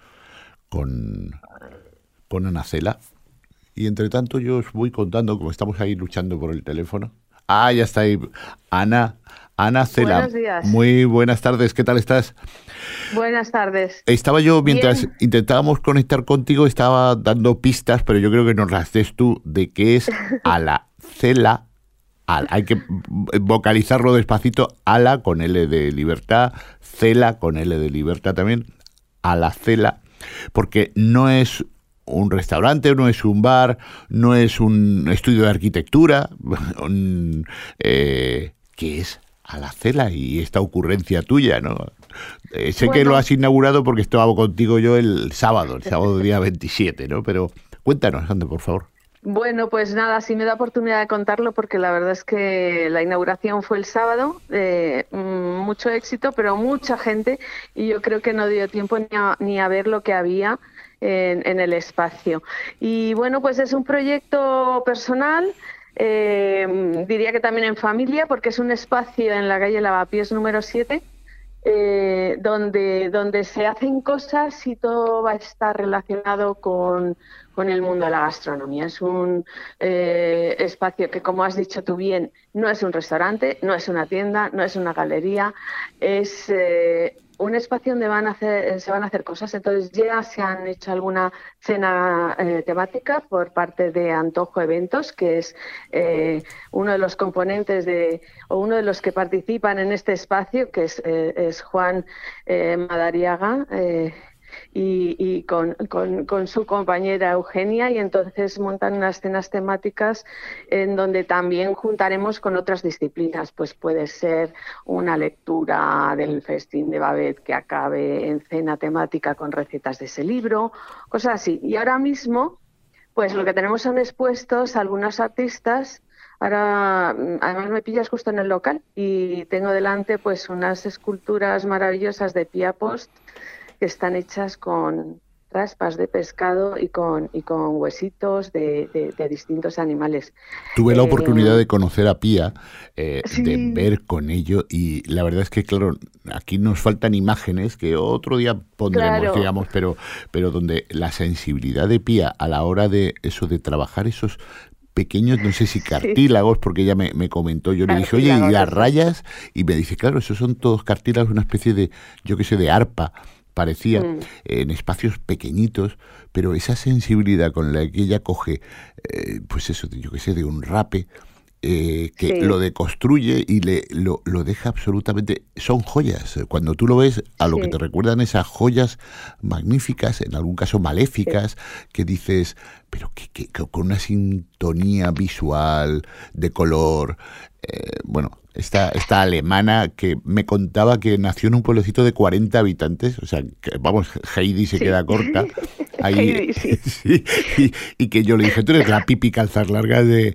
Ana Cela. Y entre tanto yo os voy contando, como estamos ahí luchando por el teléfono. Ah, ya está ahí Ana Cela. Buenos días. Muy buenas tardes, ¿qué tal estás? Buenas tardes. Estaba yo, mientras Bien. intentábamos conectar contigo, estaba dando pistas, pero yo creo que nos las des tú, de qué es Alacela. Hay que vocalizarlo despacito. Ala con L de libertad, Cela con L de libertad también. Alacela, porque no es un restaurante, no es un bar, no es un estudio de arquitectura, que es Alacela y esta ocurrencia tuya, ¿no? Sé que lo has inaugurado porque estaba contigo yo el sábado día 27, ¿no? Pero cuéntanos, Ande, por favor. Bueno, pues nada, sí me da oportunidad de contarlo porque la verdad es que la inauguración fue el sábado, mucho éxito, pero mucha gente, y yo creo que no dio tiempo ni a ver lo que había en el espacio. Y bueno, pues es un proyecto personal Diría que también en familia, porque es un espacio en la calle Lavapiés número 7, donde se hacen cosas y todo va a estar relacionado con el mundo de la gastronomía. Es un espacio que, como has dicho tú bien, no es un restaurante, no es una tienda, no es una galería, es un espacio donde se van a hacer cosas. Entonces ya se han hecho alguna cena temática por parte de Antojo Eventos, que es uno de los componentes o uno de los que participan en este espacio, que es Juan Madariaga, y con su compañera Eugenia, y entonces montan unas cenas temáticas en donde también juntaremos con otras disciplinas. Pues puede ser una lectura del Festín de Babet que acabe en cena temática con recetas de ese libro, cosas así. Y ahora mismo, pues lo que tenemos son expuestos algunos artistas. Ahora, además me pillas justo en el local y tengo delante pues unas esculturas maravillosas de Pia Post que están hechas con raspas de pescado y con huesitos de distintos animales. Tuve la oportunidad de conocer a Pia, Sí. de ver con ello, y la verdad es que, claro, aquí nos faltan imágenes que otro día pondremos, Claro. digamos, pero donde la sensibilidad de Pia a la hora de eso, de trabajar esos pequeños, no sé si cartílagos, porque ella me comentó, yo le dije, oye, ¿y las rayas? Y me dice, claro, esos son todos cartílagos, una especie de, yo qué sé, de arpa, parecía, en espacios pequeñitos, pero esa sensibilidad con la que ella coge, pues eso, yo qué sé, de un rape, que lo deconstruye y lo deja absolutamente... Son joyas. Cuando tú lo ves, a lo que te recuerdan esas joyas magníficas, en algún caso maléficas, que dices, pero que con una sintonía visual, de color... bueno, esta alemana que me contaba que nació en un pueblecito de 40 habitantes, o sea, que, vamos, Heidi se queda corta. Ahí, Heidi, sí, y que yo le dije, tú eres la Pipi calzas largas de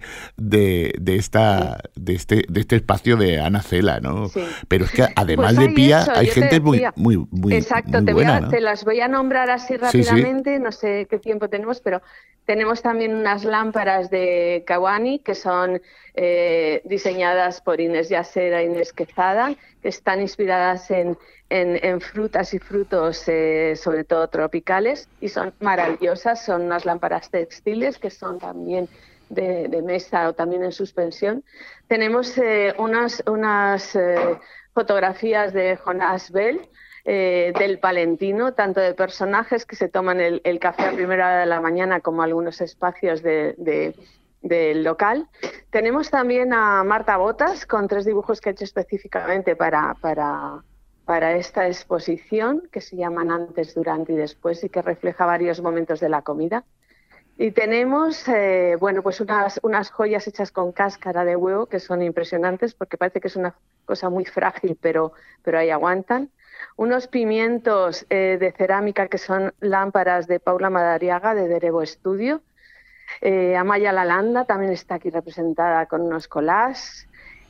este espacio de Ana Cela, ¿no? Sí. Pero es que además Pues de Pia, eso, hay yo te gente decía. muy Exacto, buena, ¿no? te las voy a nombrar así rápidamente, no sé qué tiempo tenemos, pero tenemos también unas lámparas de Kawani que son diseñadas por Inés Yasera e Inés Quezada, que están inspiradas en frutas y frutos, sobre todo tropicales, y son maravillosas. Son unas lámparas textiles que son también de mesa o también en suspensión. Tenemos unas fotografías de Jonás Bell, del Palentino, tanto de personajes que se toman el café a primera hora de la mañana como algunos espacios del local. Tenemos también a Marta Botas con 3 dibujos que ha hecho específicamente para esta exposición, que se llaman Antes, Durante y Después, y que refleja varios momentos de la comida. Y tenemos pues unas joyas hechas con cáscara de huevo que son impresionantes, porque parece que es una cosa muy frágil, pero ahí aguantan. Unos pimientos de cerámica que son lámparas de Paula Madariaga de Derebo Estudio. Amaya Lalanda también está aquí representada con unos collages.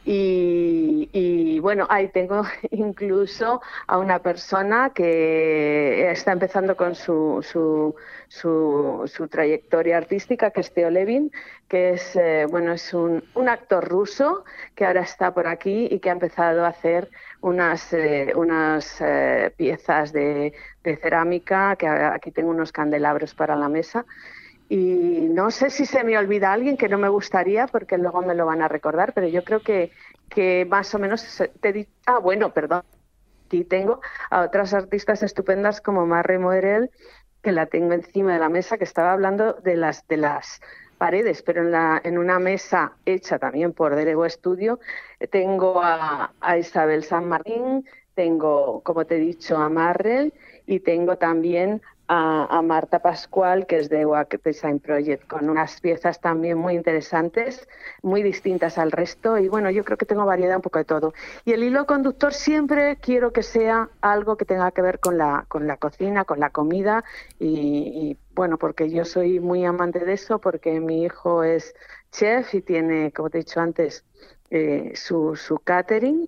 Y bueno, ahí tengo incluso a una persona que está empezando con su trayectoria artística, que es Theo Levin, que es un actor ruso que ahora está por aquí y que ha empezado a hacer unas piezas de cerámica, que aquí tengo unos candelabros para la mesa. Y no sé si se me olvida alguien, que no me gustaría, porque luego me lo van a recordar, pero yo creo que más o menos te he dicho... Ah, bueno, perdón. Aquí tengo a otras artistas estupendas como Marre Moerel, que la tengo encima de la mesa, que estaba hablando de las paredes, pero en una mesa hecha también por Derebo Estudio. Tengo a Isabel San Martín, tengo, como te he dicho, a Marrel, y tengo también a Marta Pascual, que es de WAC Design Project, con unas piezas también muy interesantes, muy distintas al resto. Y bueno, yo creo que tengo variedad un poco de todo. Y el hilo conductor siempre quiero que sea algo que tenga que ver con la cocina, con la comida, y bueno, porque yo soy muy amante de eso, porque mi hijo es chef y tiene, como te he dicho antes, su catering.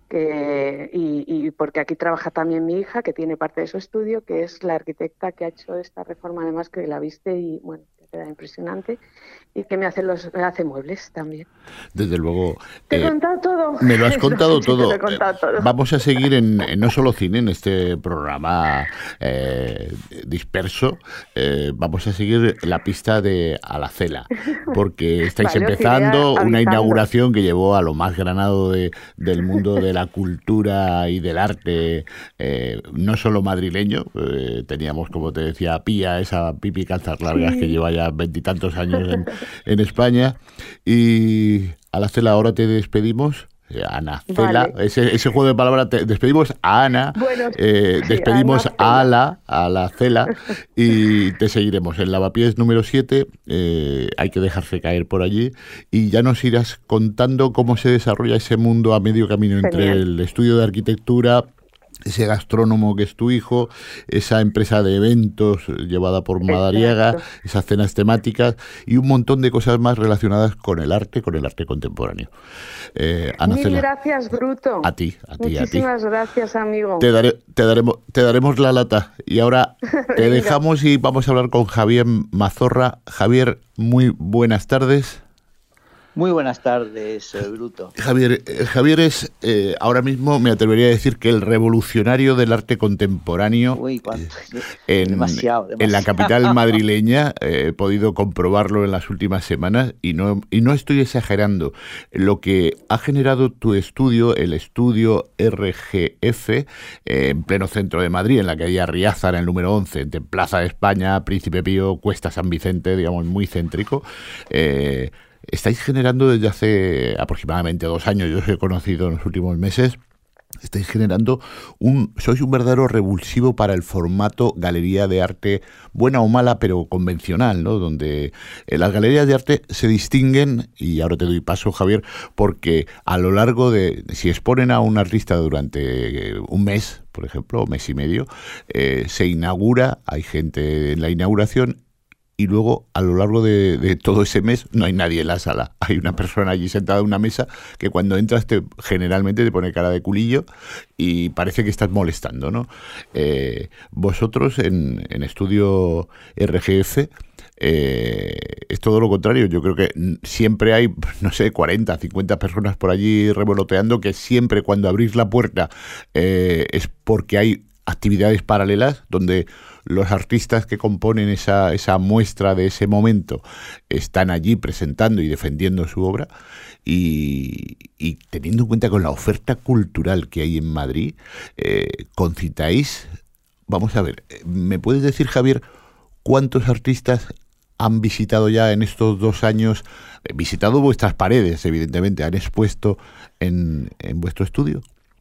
Y porque aquí trabaja también mi hija, que tiene parte de su estudio, que es la arquitecta que ha hecho esta reforma, además, que la viste, y bueno, queda impresionante, y que me hace muebles también. Desde luego. Te he contado todo. Me lo has contado todo. Te he contado todo. Vamos a seguir en no solo cine, en este programa disperso. Vamos a seguir la pista de Alacela, porque estáis empezando una inauguración que llevó a lo más granado del mundo de la cultura y del arte, no solo madrileño. Teníamos, como te decía, a Pía, esa Pipi Calzas Largas, que lleva ya 20 y tantos años en España. Y Alacela, ahora te despedimos. Ana Cela, vale. ese juego de palabras, despedimos a Ana, bueno, despedimos a la Cela, y te seguiremos en Lavapiés número 7. Hay que dejarse caer por allí y ya nos irás contando cómo se desarrolla ese mundo a medio camino entre el estudio de arquitectura, ese gastrónomo que es tu hijo, esa empresa de eventos llevada por Madariaga, esas cenas temáticas y un montón de cosas más relacionadas con el arte contemporáneo. Ana Mil Cela, gracias, Bruto. A ti. Muchísimas gracias, amigo. Te daremos la lata. Y ahora te dejamos y vamos a hablar con Javier Mazorra. Javier, muy buenas tardes. Muy buenas tardes, Bruto. Javier es, ahora mismo me atrevería a decir que el revolucionario del arte contemporáneo. Uy, demasiado. En la capital madrileña. He podido comprobarlo en las últimas semanas y no estoy exagerando. Lo que ha generado tu estudio, el estudio RGF, en pleno centro de Madrid, en la calle Arriaza, en el número 11, entre Plaza de España, Príncipe Pío, Cuesta San Vicente, digamos, muy céntrico. Estáis generando desde hace aproximadamente 2 años, yo os he conocido en los últimos meses, estáis generando sois un verdadero revulsivo para el formato galería de arte, buena o mala, pero convencional, ¿no? Donde las galerías de arte se distinguen, y ahora te doy paso, Javier, porque a lo largo si exponen a un artista durante un mes, por ejemplo, o mes y medio, se inaugura, hay gente en la inauguración, y luego, a lo largo de todo ese mes, no hay nadie en la sala. Hay una persona allí sentada en una mesa que cuando entras generalmente te pone cara de culillo y parece que estás molestando, ¿no? Vosotros en Estudio RGF es todo lo contrario. Yo creo que siempre hay, 40, 50 personas por allí revoloteando, que siempre cuando abrís la puerta es porque hay actividades paralelas donde los artistas que componen esa muestra de ese momento están allí presentando y defendiendo su obra, y teniendo en cuenta con la oferta cultural que hay en Madrid, concitáis. Vamos a ver, ¿me puedes decir, Javier, cuántos artistas han visitado ya en estos 2 años, visitado vuestras paredes, evidentemente, han expuesto en vuestro estudio?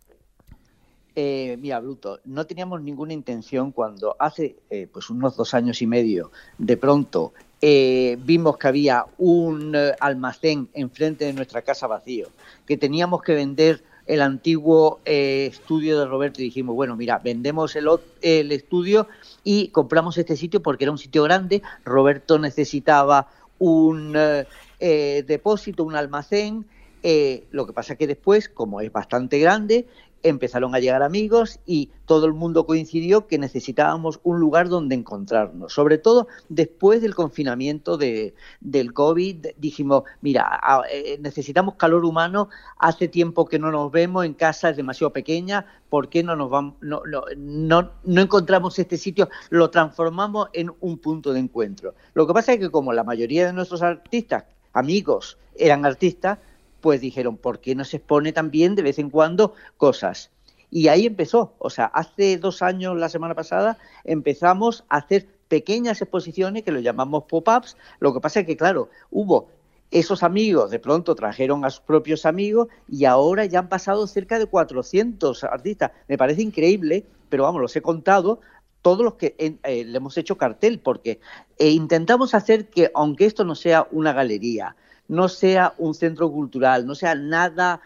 Mira, Bruto, no teníamos ninguna intención cuando hace unos 2 años y medio, de pronto vimos que había un almacén enfrente de nuestra casa vacío, que teníamos que vender el antiguo estudio de Roberto, y dijimos, bueno, mira, vendemos el estudio y compramos este sitio porque era un sitio grande. Roberto necesitaba un depósito, un almacén. Lo que pasa que después, como es bastante grande, empezaron a llegar amigos y todo el mundo coincidió que necesitábamos un lugar donde encontrarnos. Sobre todo después del confinamiento del COVID, dijimos, mira, necesitamos calor humano, hace tiempo que no nos vemos, en casa es demasiado pequeña, ¿por qué no nos vamos, no encontramos este sitio? Lo transformamos en un punto de encuentro. Lo que pasa es que como la mayoría de nuestros artistas, amigos, eran artistas, pues dijeron, ¿por qué no se expone también de vez en cuando cosas? Y ahí empezó. O sea, hace 2 años, la semana pasada, empezamos a hacer pequeñas exposiciones que lo llamamos pop-ups. Lo que pasa es que, claro, hubo esos amigos, de pronto trajeron a sus propios amigos y ahora ya han pasado cerca de 400 artistas. Me parece increíble, pero vamos, los he contado, todos los que le hemos hecho cartel, porque intentamos hacer que, aunque esto no sea una galería, no sea un centro cultural, no sea nada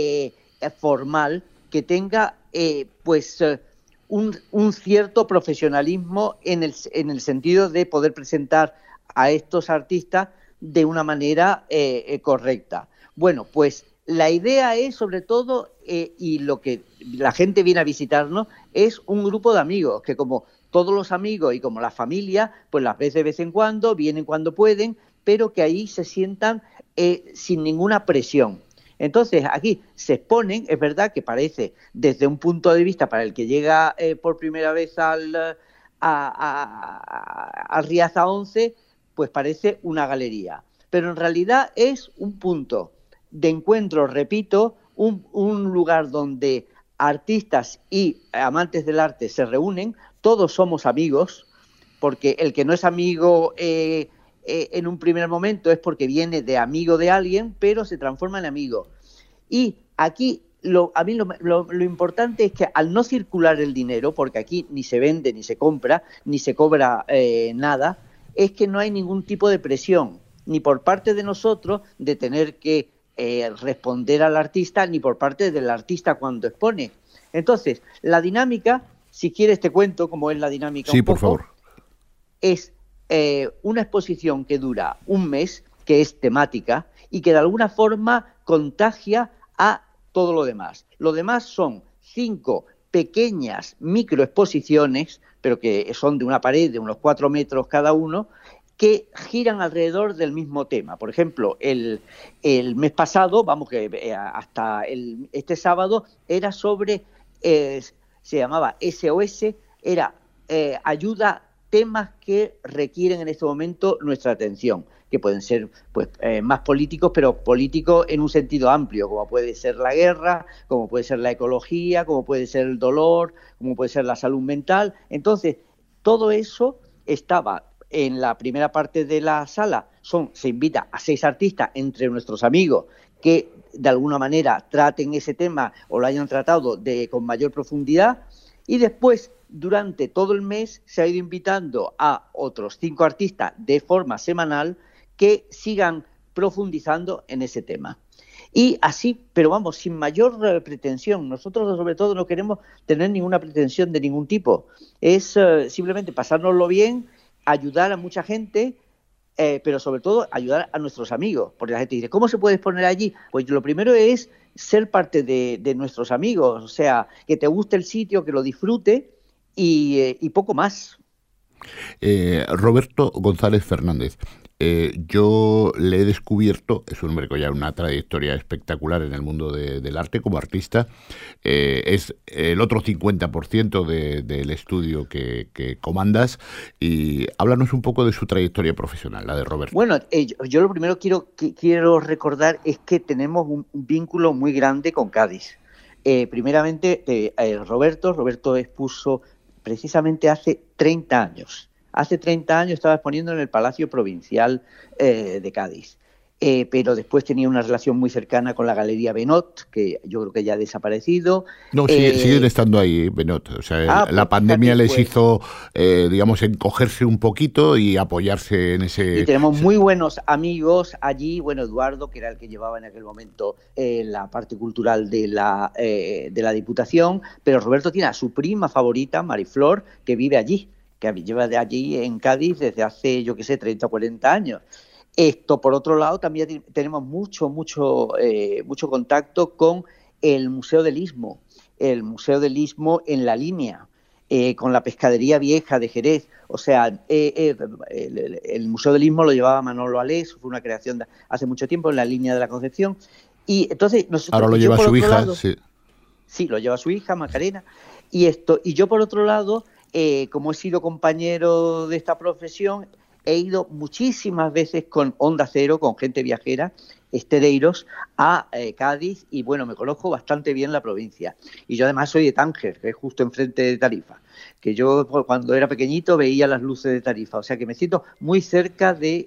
formal, que tenga un cierto profesionalismo en el sentido de poder presentar a estos artistas de una manera correcta. Bueno, pues la idea es, sobre todo, y lo que la gente viene a visitarnos, es un grupo de amigos que, como todos los amigos y como la familia, pues las ves de vez en cuando, vienen cuando pueden, pero que ahí se sientan sin ninguna presión. Entonces, aquí se exponen, es verdad que parece, desde un punto de vista para el que llega por primera vez al Riaza 11, pues parece una galería. Pero en realidad es un punto de encuentro, repito, un lugar donde artistas y amantes del arte se reúnen, todos somos amigos, porque el que no es amigo en un primer momento es porque viene de amigo de alguien, pero se transforma en amigo. Y aquí a mí lo importante es que al no circular el dinero, porque aquí ni se vende, ni se compra, ni se cobra nada, es que no hay ningún tipo de presión, ni por parte de nosotros de tener que responder al artista, ni por parte del artista cuando expone. Entonces, la dinámica, si quieres te cuento cómo es la dinámica. Sí, un poco, por favor. Es una exposición que dura un mes, que es temática, y que de alguna forma contagia a todo lo demás. Lo demás son 5 pequeñas microexposiciones, pero que son de una pared de unos 4 metros cada uno, que giran alrededor del mismo tema. Por ejemplo, el mes pasado, hasta este sábado, era sobre, se llamaba SOS, era ayuda, temas que requieren en este momento nuestra atención, que pueden ser pues más políticos, pero políticos en un sentido amplio, como puede ser la guerra, como puede ser la ecología, como puede ser el dolor, como puede ser la salud mental. Entonces, todo eso estaba en la primera parte de la sala. Se invita a 6 artistas entre nuestros amigos que de alguna manera traten ese tema o lo hayan tratado con mayor profundidad, y después durante todo el mes se ha ido invitando a otros 5 artistas de forma semanal que sigan profundizando en ese tema. Y así, pero vamos, sin mayor pretensión. Nosotros sobre todo no queremos tener ninguna pretensión de ningún tipo. Es simplemente pasárnoslo bien, ayudar a mucha gente, pero sobre todo ayudar a nuestros amigos. Porque la gente dice, ¿cómo se puede exponer allí? Pues lo primero es ser parte de nuestros amigos, o sea, que te guste el sitio, que lo disfrute y poco más. Roberto González Fernández. Yo le he descubierto, es un hombre con ya una trayectoria espectacular en el mundo del arte como artista, es el otro 50% del estudio que comandas, y háblanos un poco de su trayectoria profesional, la de Roberto. Bueno, yo lo primero quiero recordar es que tenemos un vínculo muy grande con Cádiz. Primeramente, Roberto expuso precisamente hace 30 años. Hace 30 años estaba exponiendo en el Palacio Provincial de Cádiz, pero después tenía una relación muy cercana con la Galería Benot, que yo creo que ya ha desaparecido. No, siguen estando ahí, Benot. O sea, la pandemia les hizo, digamos, encogerse un poquito y apoyarse en ese... Y tenemos muy buenos amigos allí. Bueno, Eduardo, que era el que llevaba en aquel momento la parte cultural de la Diputación, pero Roberto tiene a su prima favorita, Mariflor, que vive allí, que lleva de allí en Cádiz desde hace, 30 o 40 años. Esto, por otro lado, también tenemos mucho contacto con el Museo del Istmo en La Línea, con la Pescadería Vieja de Jerez. O sea, el Museo del Istmo lo llevaba Manolo Alés, fue una creación de hace mucho tiempo en La Línea de la Concepción. Y entonces ahora lo lleva su hija, sí. Sí, lo lleva su hija, Macarena. Y yo, por otro lado, como he sido compañero de esta profesión, he ido muchísimas veces con Onda Cero, con gente viajera, Estereiros, a Cádiz, y bueno, me conozco bastante bien la provincia. Y yo además soy de Tánger, que es justo enfrente de Tarifa, que yo cuando era pequeñito veía las luces de Tarifa, o sea que me siento muy cerca de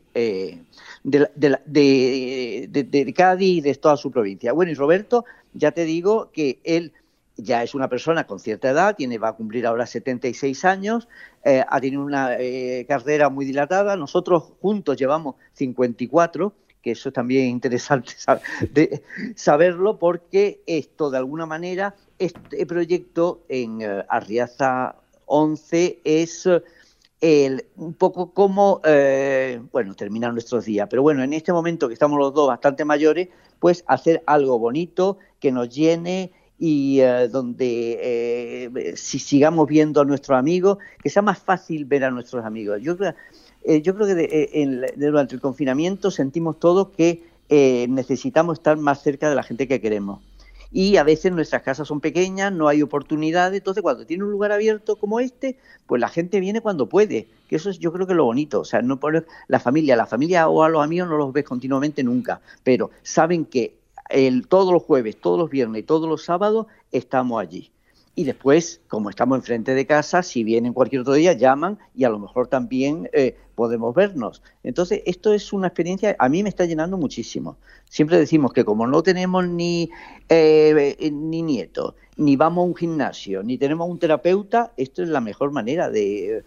Cádiz y de toda su provincia. Bueno, y Roberto, ya te digo que él ya es una persona con cierta edad, va a cumplir ahora 76 años, ha tenido una carrera muy dilatada. Nosotros juntos llevamos 54, que eso es también interesante saberlo, porque esto, de alguna manera, este proyecto en Arriaza 11 es un poco como, terminar nuestros días. Pero bueno, en este momento que estamos los dos bastante mayores, pues hacer algo bonito, que nos llene y donde si sigamos viendo a nuestros amigos, que sea más fácil ver a nuestros amigos. Yo creo que durante el confinamiento sentimos todos que necesitamos estar más cerca de la gente que queremos. Y a veces nuestras casas son pequeñas, no hay oportunidades, entonces cuando tiene un lugar abierto como este, pues la gente viene cuando puede, que eso es, yo creo que es lo bonito. O sea, no por la familia o a los amigos no los ves continuamente nunca, pero saben que todos los jueves, todos los viernes y todos los sábados estamos allí. Y después, como estamos enfrente de casa, si vienen cualquier otro día, llaman y a lo mejor también podemos vernos. Entonces, esto es una experiencia, a mí me está llenando muchísimo. Siempre decimos que como no tenemos ni nietos, ni vamos a un gimnasio, ni tenemos un terapeuta, esto es la mejor manera de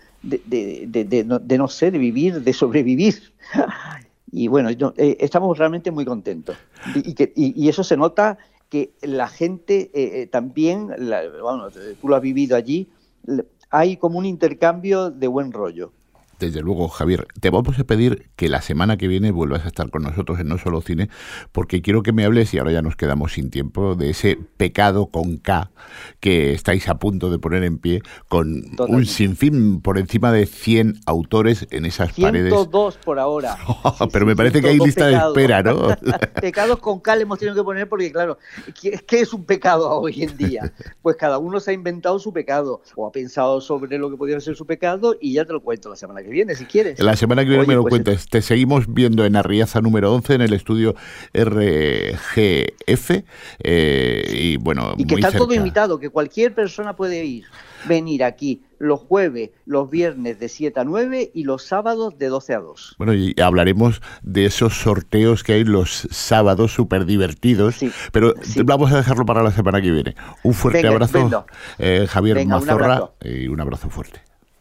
vivir, de sobrevivir. Y bueno, estamos realmente muy contentos. Y eso se nota que la gente también, tú lo has vivido allí, hay como un intercambio de buen rollo. Desde luego, Javier, te vamos a pedir que la semana que viene vuelvas a estar con nosotros en No Solo Cine, porque quiero que me hables, y ahora ya nos quedamos sin tiempo, de ese pecado con K que estáis a punto de poner en pie, con un sinfín por encima de 100 autores en esas 102 paredes. 102 por ahora. Pero me parece que hay lista pecados de espera, ¿no? Pecados con K le hemos tenido que poner porque, claro, ¿qué es un pecado hoy en día? Pues cada uno se ha inventado su pecado o ha pensado sobre lo que podría ser su pecado y ya te lo cuento la semana que viene, si quieres. La semana que viene me lo cuentes. Te seguimos viendo en Arriaza número 11 en el estudio RGF y bueno, y que muy está cerca. todo invitado, que cualquier persona puede venir aquí los jueves, los viernes de 7 a 9 y los sábados de 12 a 2. Bueno, y hablaremos de esos sorteos que hay los sábados súper divertidos, sí, pero sí, vamos a dejarlo para la semana que viene. Un fuerte abrazo, Javier Mazorra, y un abrazo fuerte.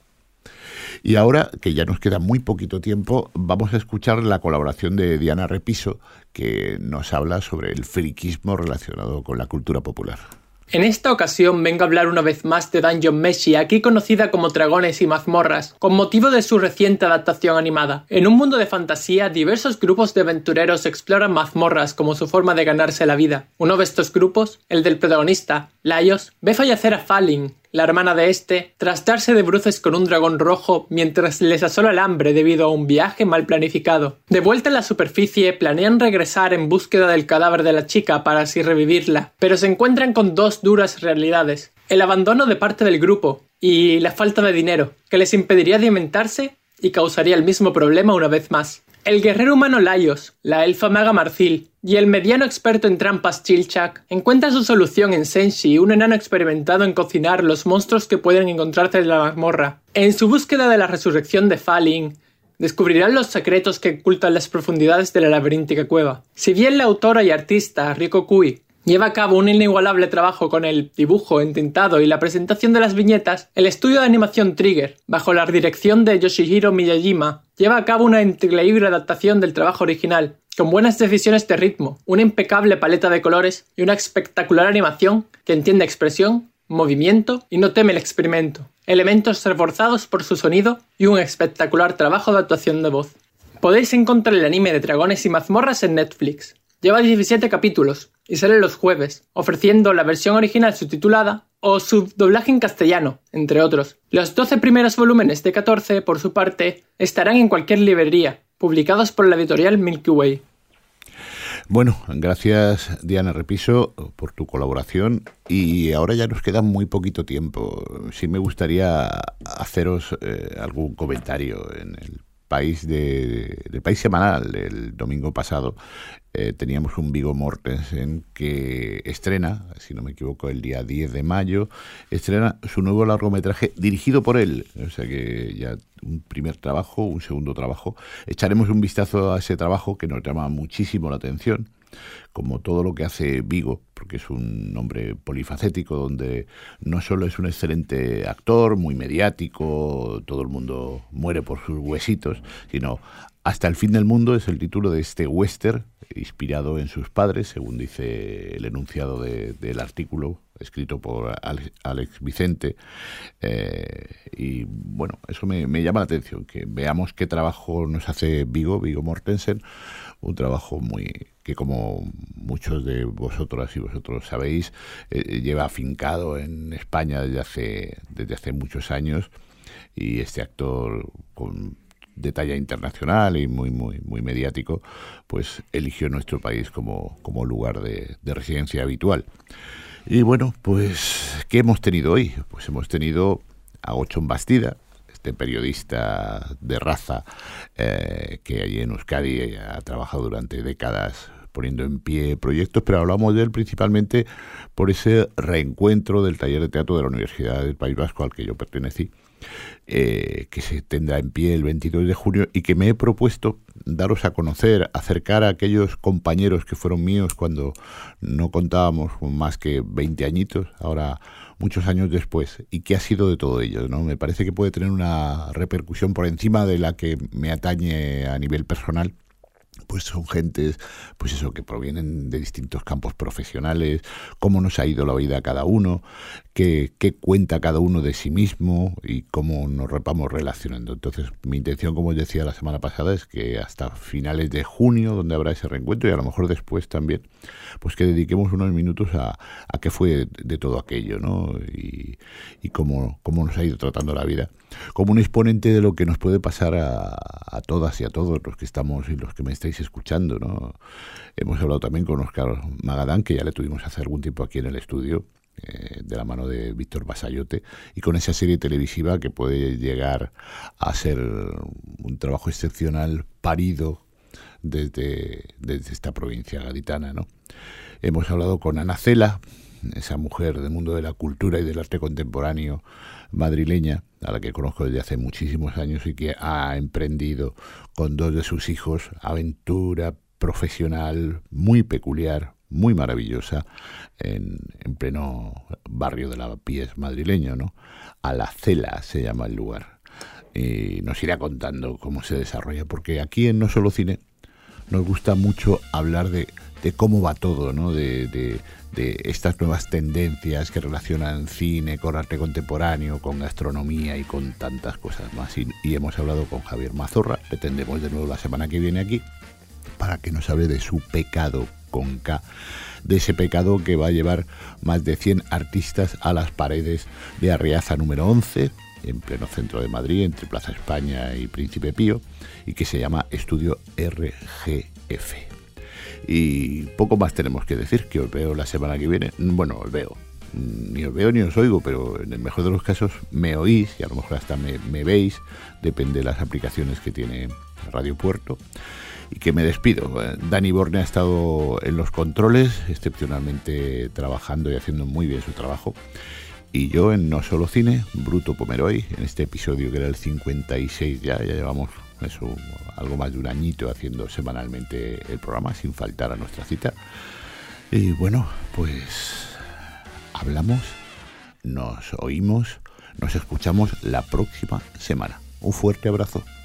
Y ahora, que ya nos queda muy poquito tiempo, vamos a escuchar la colaboración de Diana Repiso, que nos habla sobre el friquismo relacionado con la cultura popular. En esta ocasión vengo a hablar una vez más de Dungeon Meshi, aquí conocida como Dragones y Mazmorras, con motivo de su reciente adaptación animada. En un mundo de fantasía, diversos grupos de aventureros exploran mazmorras como su forma de ganarse la vida. Uno de estos grupos, el del protagonista, Laios, ve fallecer a Falin, la hermana de este, tras darse de bruces con un dragón rojo mientras les asola el hambre debido a un viaje mal planificado. De vuelta en la superficie, planean regresar en búsqueda del cadáver de la chica para así revivirla, pero se encuentran con dos duras realidades: el abandono de parte del grupo y la falta de dinero, que les impediría alimentarse y causaría el mismo problema una vez más. El guerrero humano Laios, la elfa maga Marcil y el mediano experto en trampas Chilchak encuentran su solución en Senshi, un enano experimentado en cocinar los monstruos que pueden encontrarse en la mazmorra. En su búsqueda de la resurrección de Falin, descubrirán los secretos que ocultan las profundidades de la laberíntica cueva. Si bien la autora y artista Riko Kui lleva a cabo un inigualable trabajo con el dibujo, entintado y la presentación de las viñetas, el estudio de animación Trigger, bajo la dirección de Yoshihiro Miyajima, lleva a cabo una increíble adaptación del trabajo original, con buenas decisiones de ritmo, una impecable paleta de colores y una espectacular animación que entiende expresión, movimiento y no teme el experimento, elementos reforzados por su sonido y un espectacular trabajo de actuación de voz. Podéis encontrar el anime de Dragones y Mazmorras en Netflix. Lleva 17 capítulos y sale los jueves, ofreciendo la versión original subtitulada o subdoblaje en castellano, entre otros. Los 12 primeros volúmenes de 14, por su parte, estarán en cualquier librería, publicados por la editorial Milky Way. Bueno, gracias Diana Repiso por tu colaboración y ahora ya nos queda muy poquito tiempo. Sí me gustaría haceros algún comentario. En el País del País Semanal el domingo pasado teníamos un Viggo Mortensen que estrena, si no me equivoco, el día 10 de mayo, estrena su nuevo largometraje dirigido por él, o sea que ya un primer trabajo, un segundo trabajo. Echaremos un vistazo a ese trabajo que nos llama muchísimo la atención, como todo lo que hace Viggo, porque es un hombre polifacético, donde no solo es un excelente actor, muy mediático, todo el mundo muere por sus huesitos, sino Hasta el fin del mundo es el título de este western, inspirado en sus padres, según dice el enunciado del artículo, escrito por Alex Vicente. Y bueno, eso me llama la atención, que veamos qué trabajo nos hace Viggo Mortensen, un trabajo muy que como muchos de vosotras y vosotros sabéis, lleva afincado en España desde hace muchos años, y este actor de talla internacional y muy mediático, pues eligió nuestro país como lugar de residencia habitual. Y bueno, pues ¿qué hemos tenido hoy? Pues hemos tenido a Gochón Bastida, este periodista de raza que allí en Euskadi ha trabajado durante décadas poniendo en pie proyectos, pero hablamos de él principalmente por ese reencuentro del taller de teatro de la Universidad del País Vasco al que yo pertenecí, que se tendrá en pie el 22 de junio y que me he propuesto daros a conocer, acercar a aquellos compañeros que fueron míos cuando no contábamos con más que 20 añitos, ahora muchos años después, y qué ha sido de todo ello, ¿no? Me parece que puede tener una repercusión por encima de la que me atañe a nivel personal. Pues son gentes, pues eso, que provienen de distintos campos profesionales, cómo nos ha ido la vida a cada uno, qué cuenta cada uno de sí mismo y cómo nos vamos relacionando. Entonces, mi intención, como os decía la semana pasada, es que hasta finales de junio, donde habrá ese reencuentro, y a lo mejor después también, pues que dediquemos unos minutos a qué fue de todo aquello, ¿no? Y cómo nos ha ido tratando la vida, como un exponente de lo que nos puede pasar a todas y a todos los que estamos y los que me estáis escuchando, ¿no? Hemos hablado también con Óscar Magadán, que ya le tuvimos hace algún tiempo aquí en el estudio, de la mano de Víctor Basayote, y con esa serie televisiva que puede llegar a ser un trabajo excepcional parido desde esta provincia gaditana, ¿no? Hemos hablado con Ana Cela, esa mujer del mundo de la cultura y del arte contemporáneo madrileña, a la que conozco desde hace muchísimos años y que ha emprendido con 2 de sus hijos aventura profesional muy peculiar, muy maravillosa, en pleno barrio de Lavapiés madrileño, ¿no? A la Cela se llama el lugar. Y nos irá contando cómo se desarrolla, porque aquí en No Solo Cine nos gusta mucho hablar de cómo va todo, ¿no? De estas nuevas tendencias que relacionan cine con arte contemporáneo, con gastronomía y con tantas cosas más. Y hemos hablado con Javier Mazorra, le tendremos de nuevo la semana que viene aquí, para que nos hable de su pecado con K, de ese pecado que va a llevar más de 100 artistas a las paredes de Arriaza número 11, en pleno centro de Madrid, entre Plaza España y Príncipe Pío, y que se llama Estudio RGF. Y poco más tenemos que decir, que os veo la semana que viene. Bueno, ni os veo ni os oigo, pero en el mejor de los casos me oís, y a lo mejor hasta me veis, depende de las aplicaciones que tiene Radio Puerto. Y que me despido. Dani Borne ha estado en los controles, excepcionalmente trabajando y haciendo muy bien su trabajo. Y yo en No Solo Cine, Bruto Pomeroy, en este episodio que era el 56 ya llevamos eso, algo más de un añito haciendo semanalmente el programa sin faltar a nuestra cita. Y bueno, pues hablamos, nos oímos, nos escuchamos la próxima semana. Un fuerte abrazo.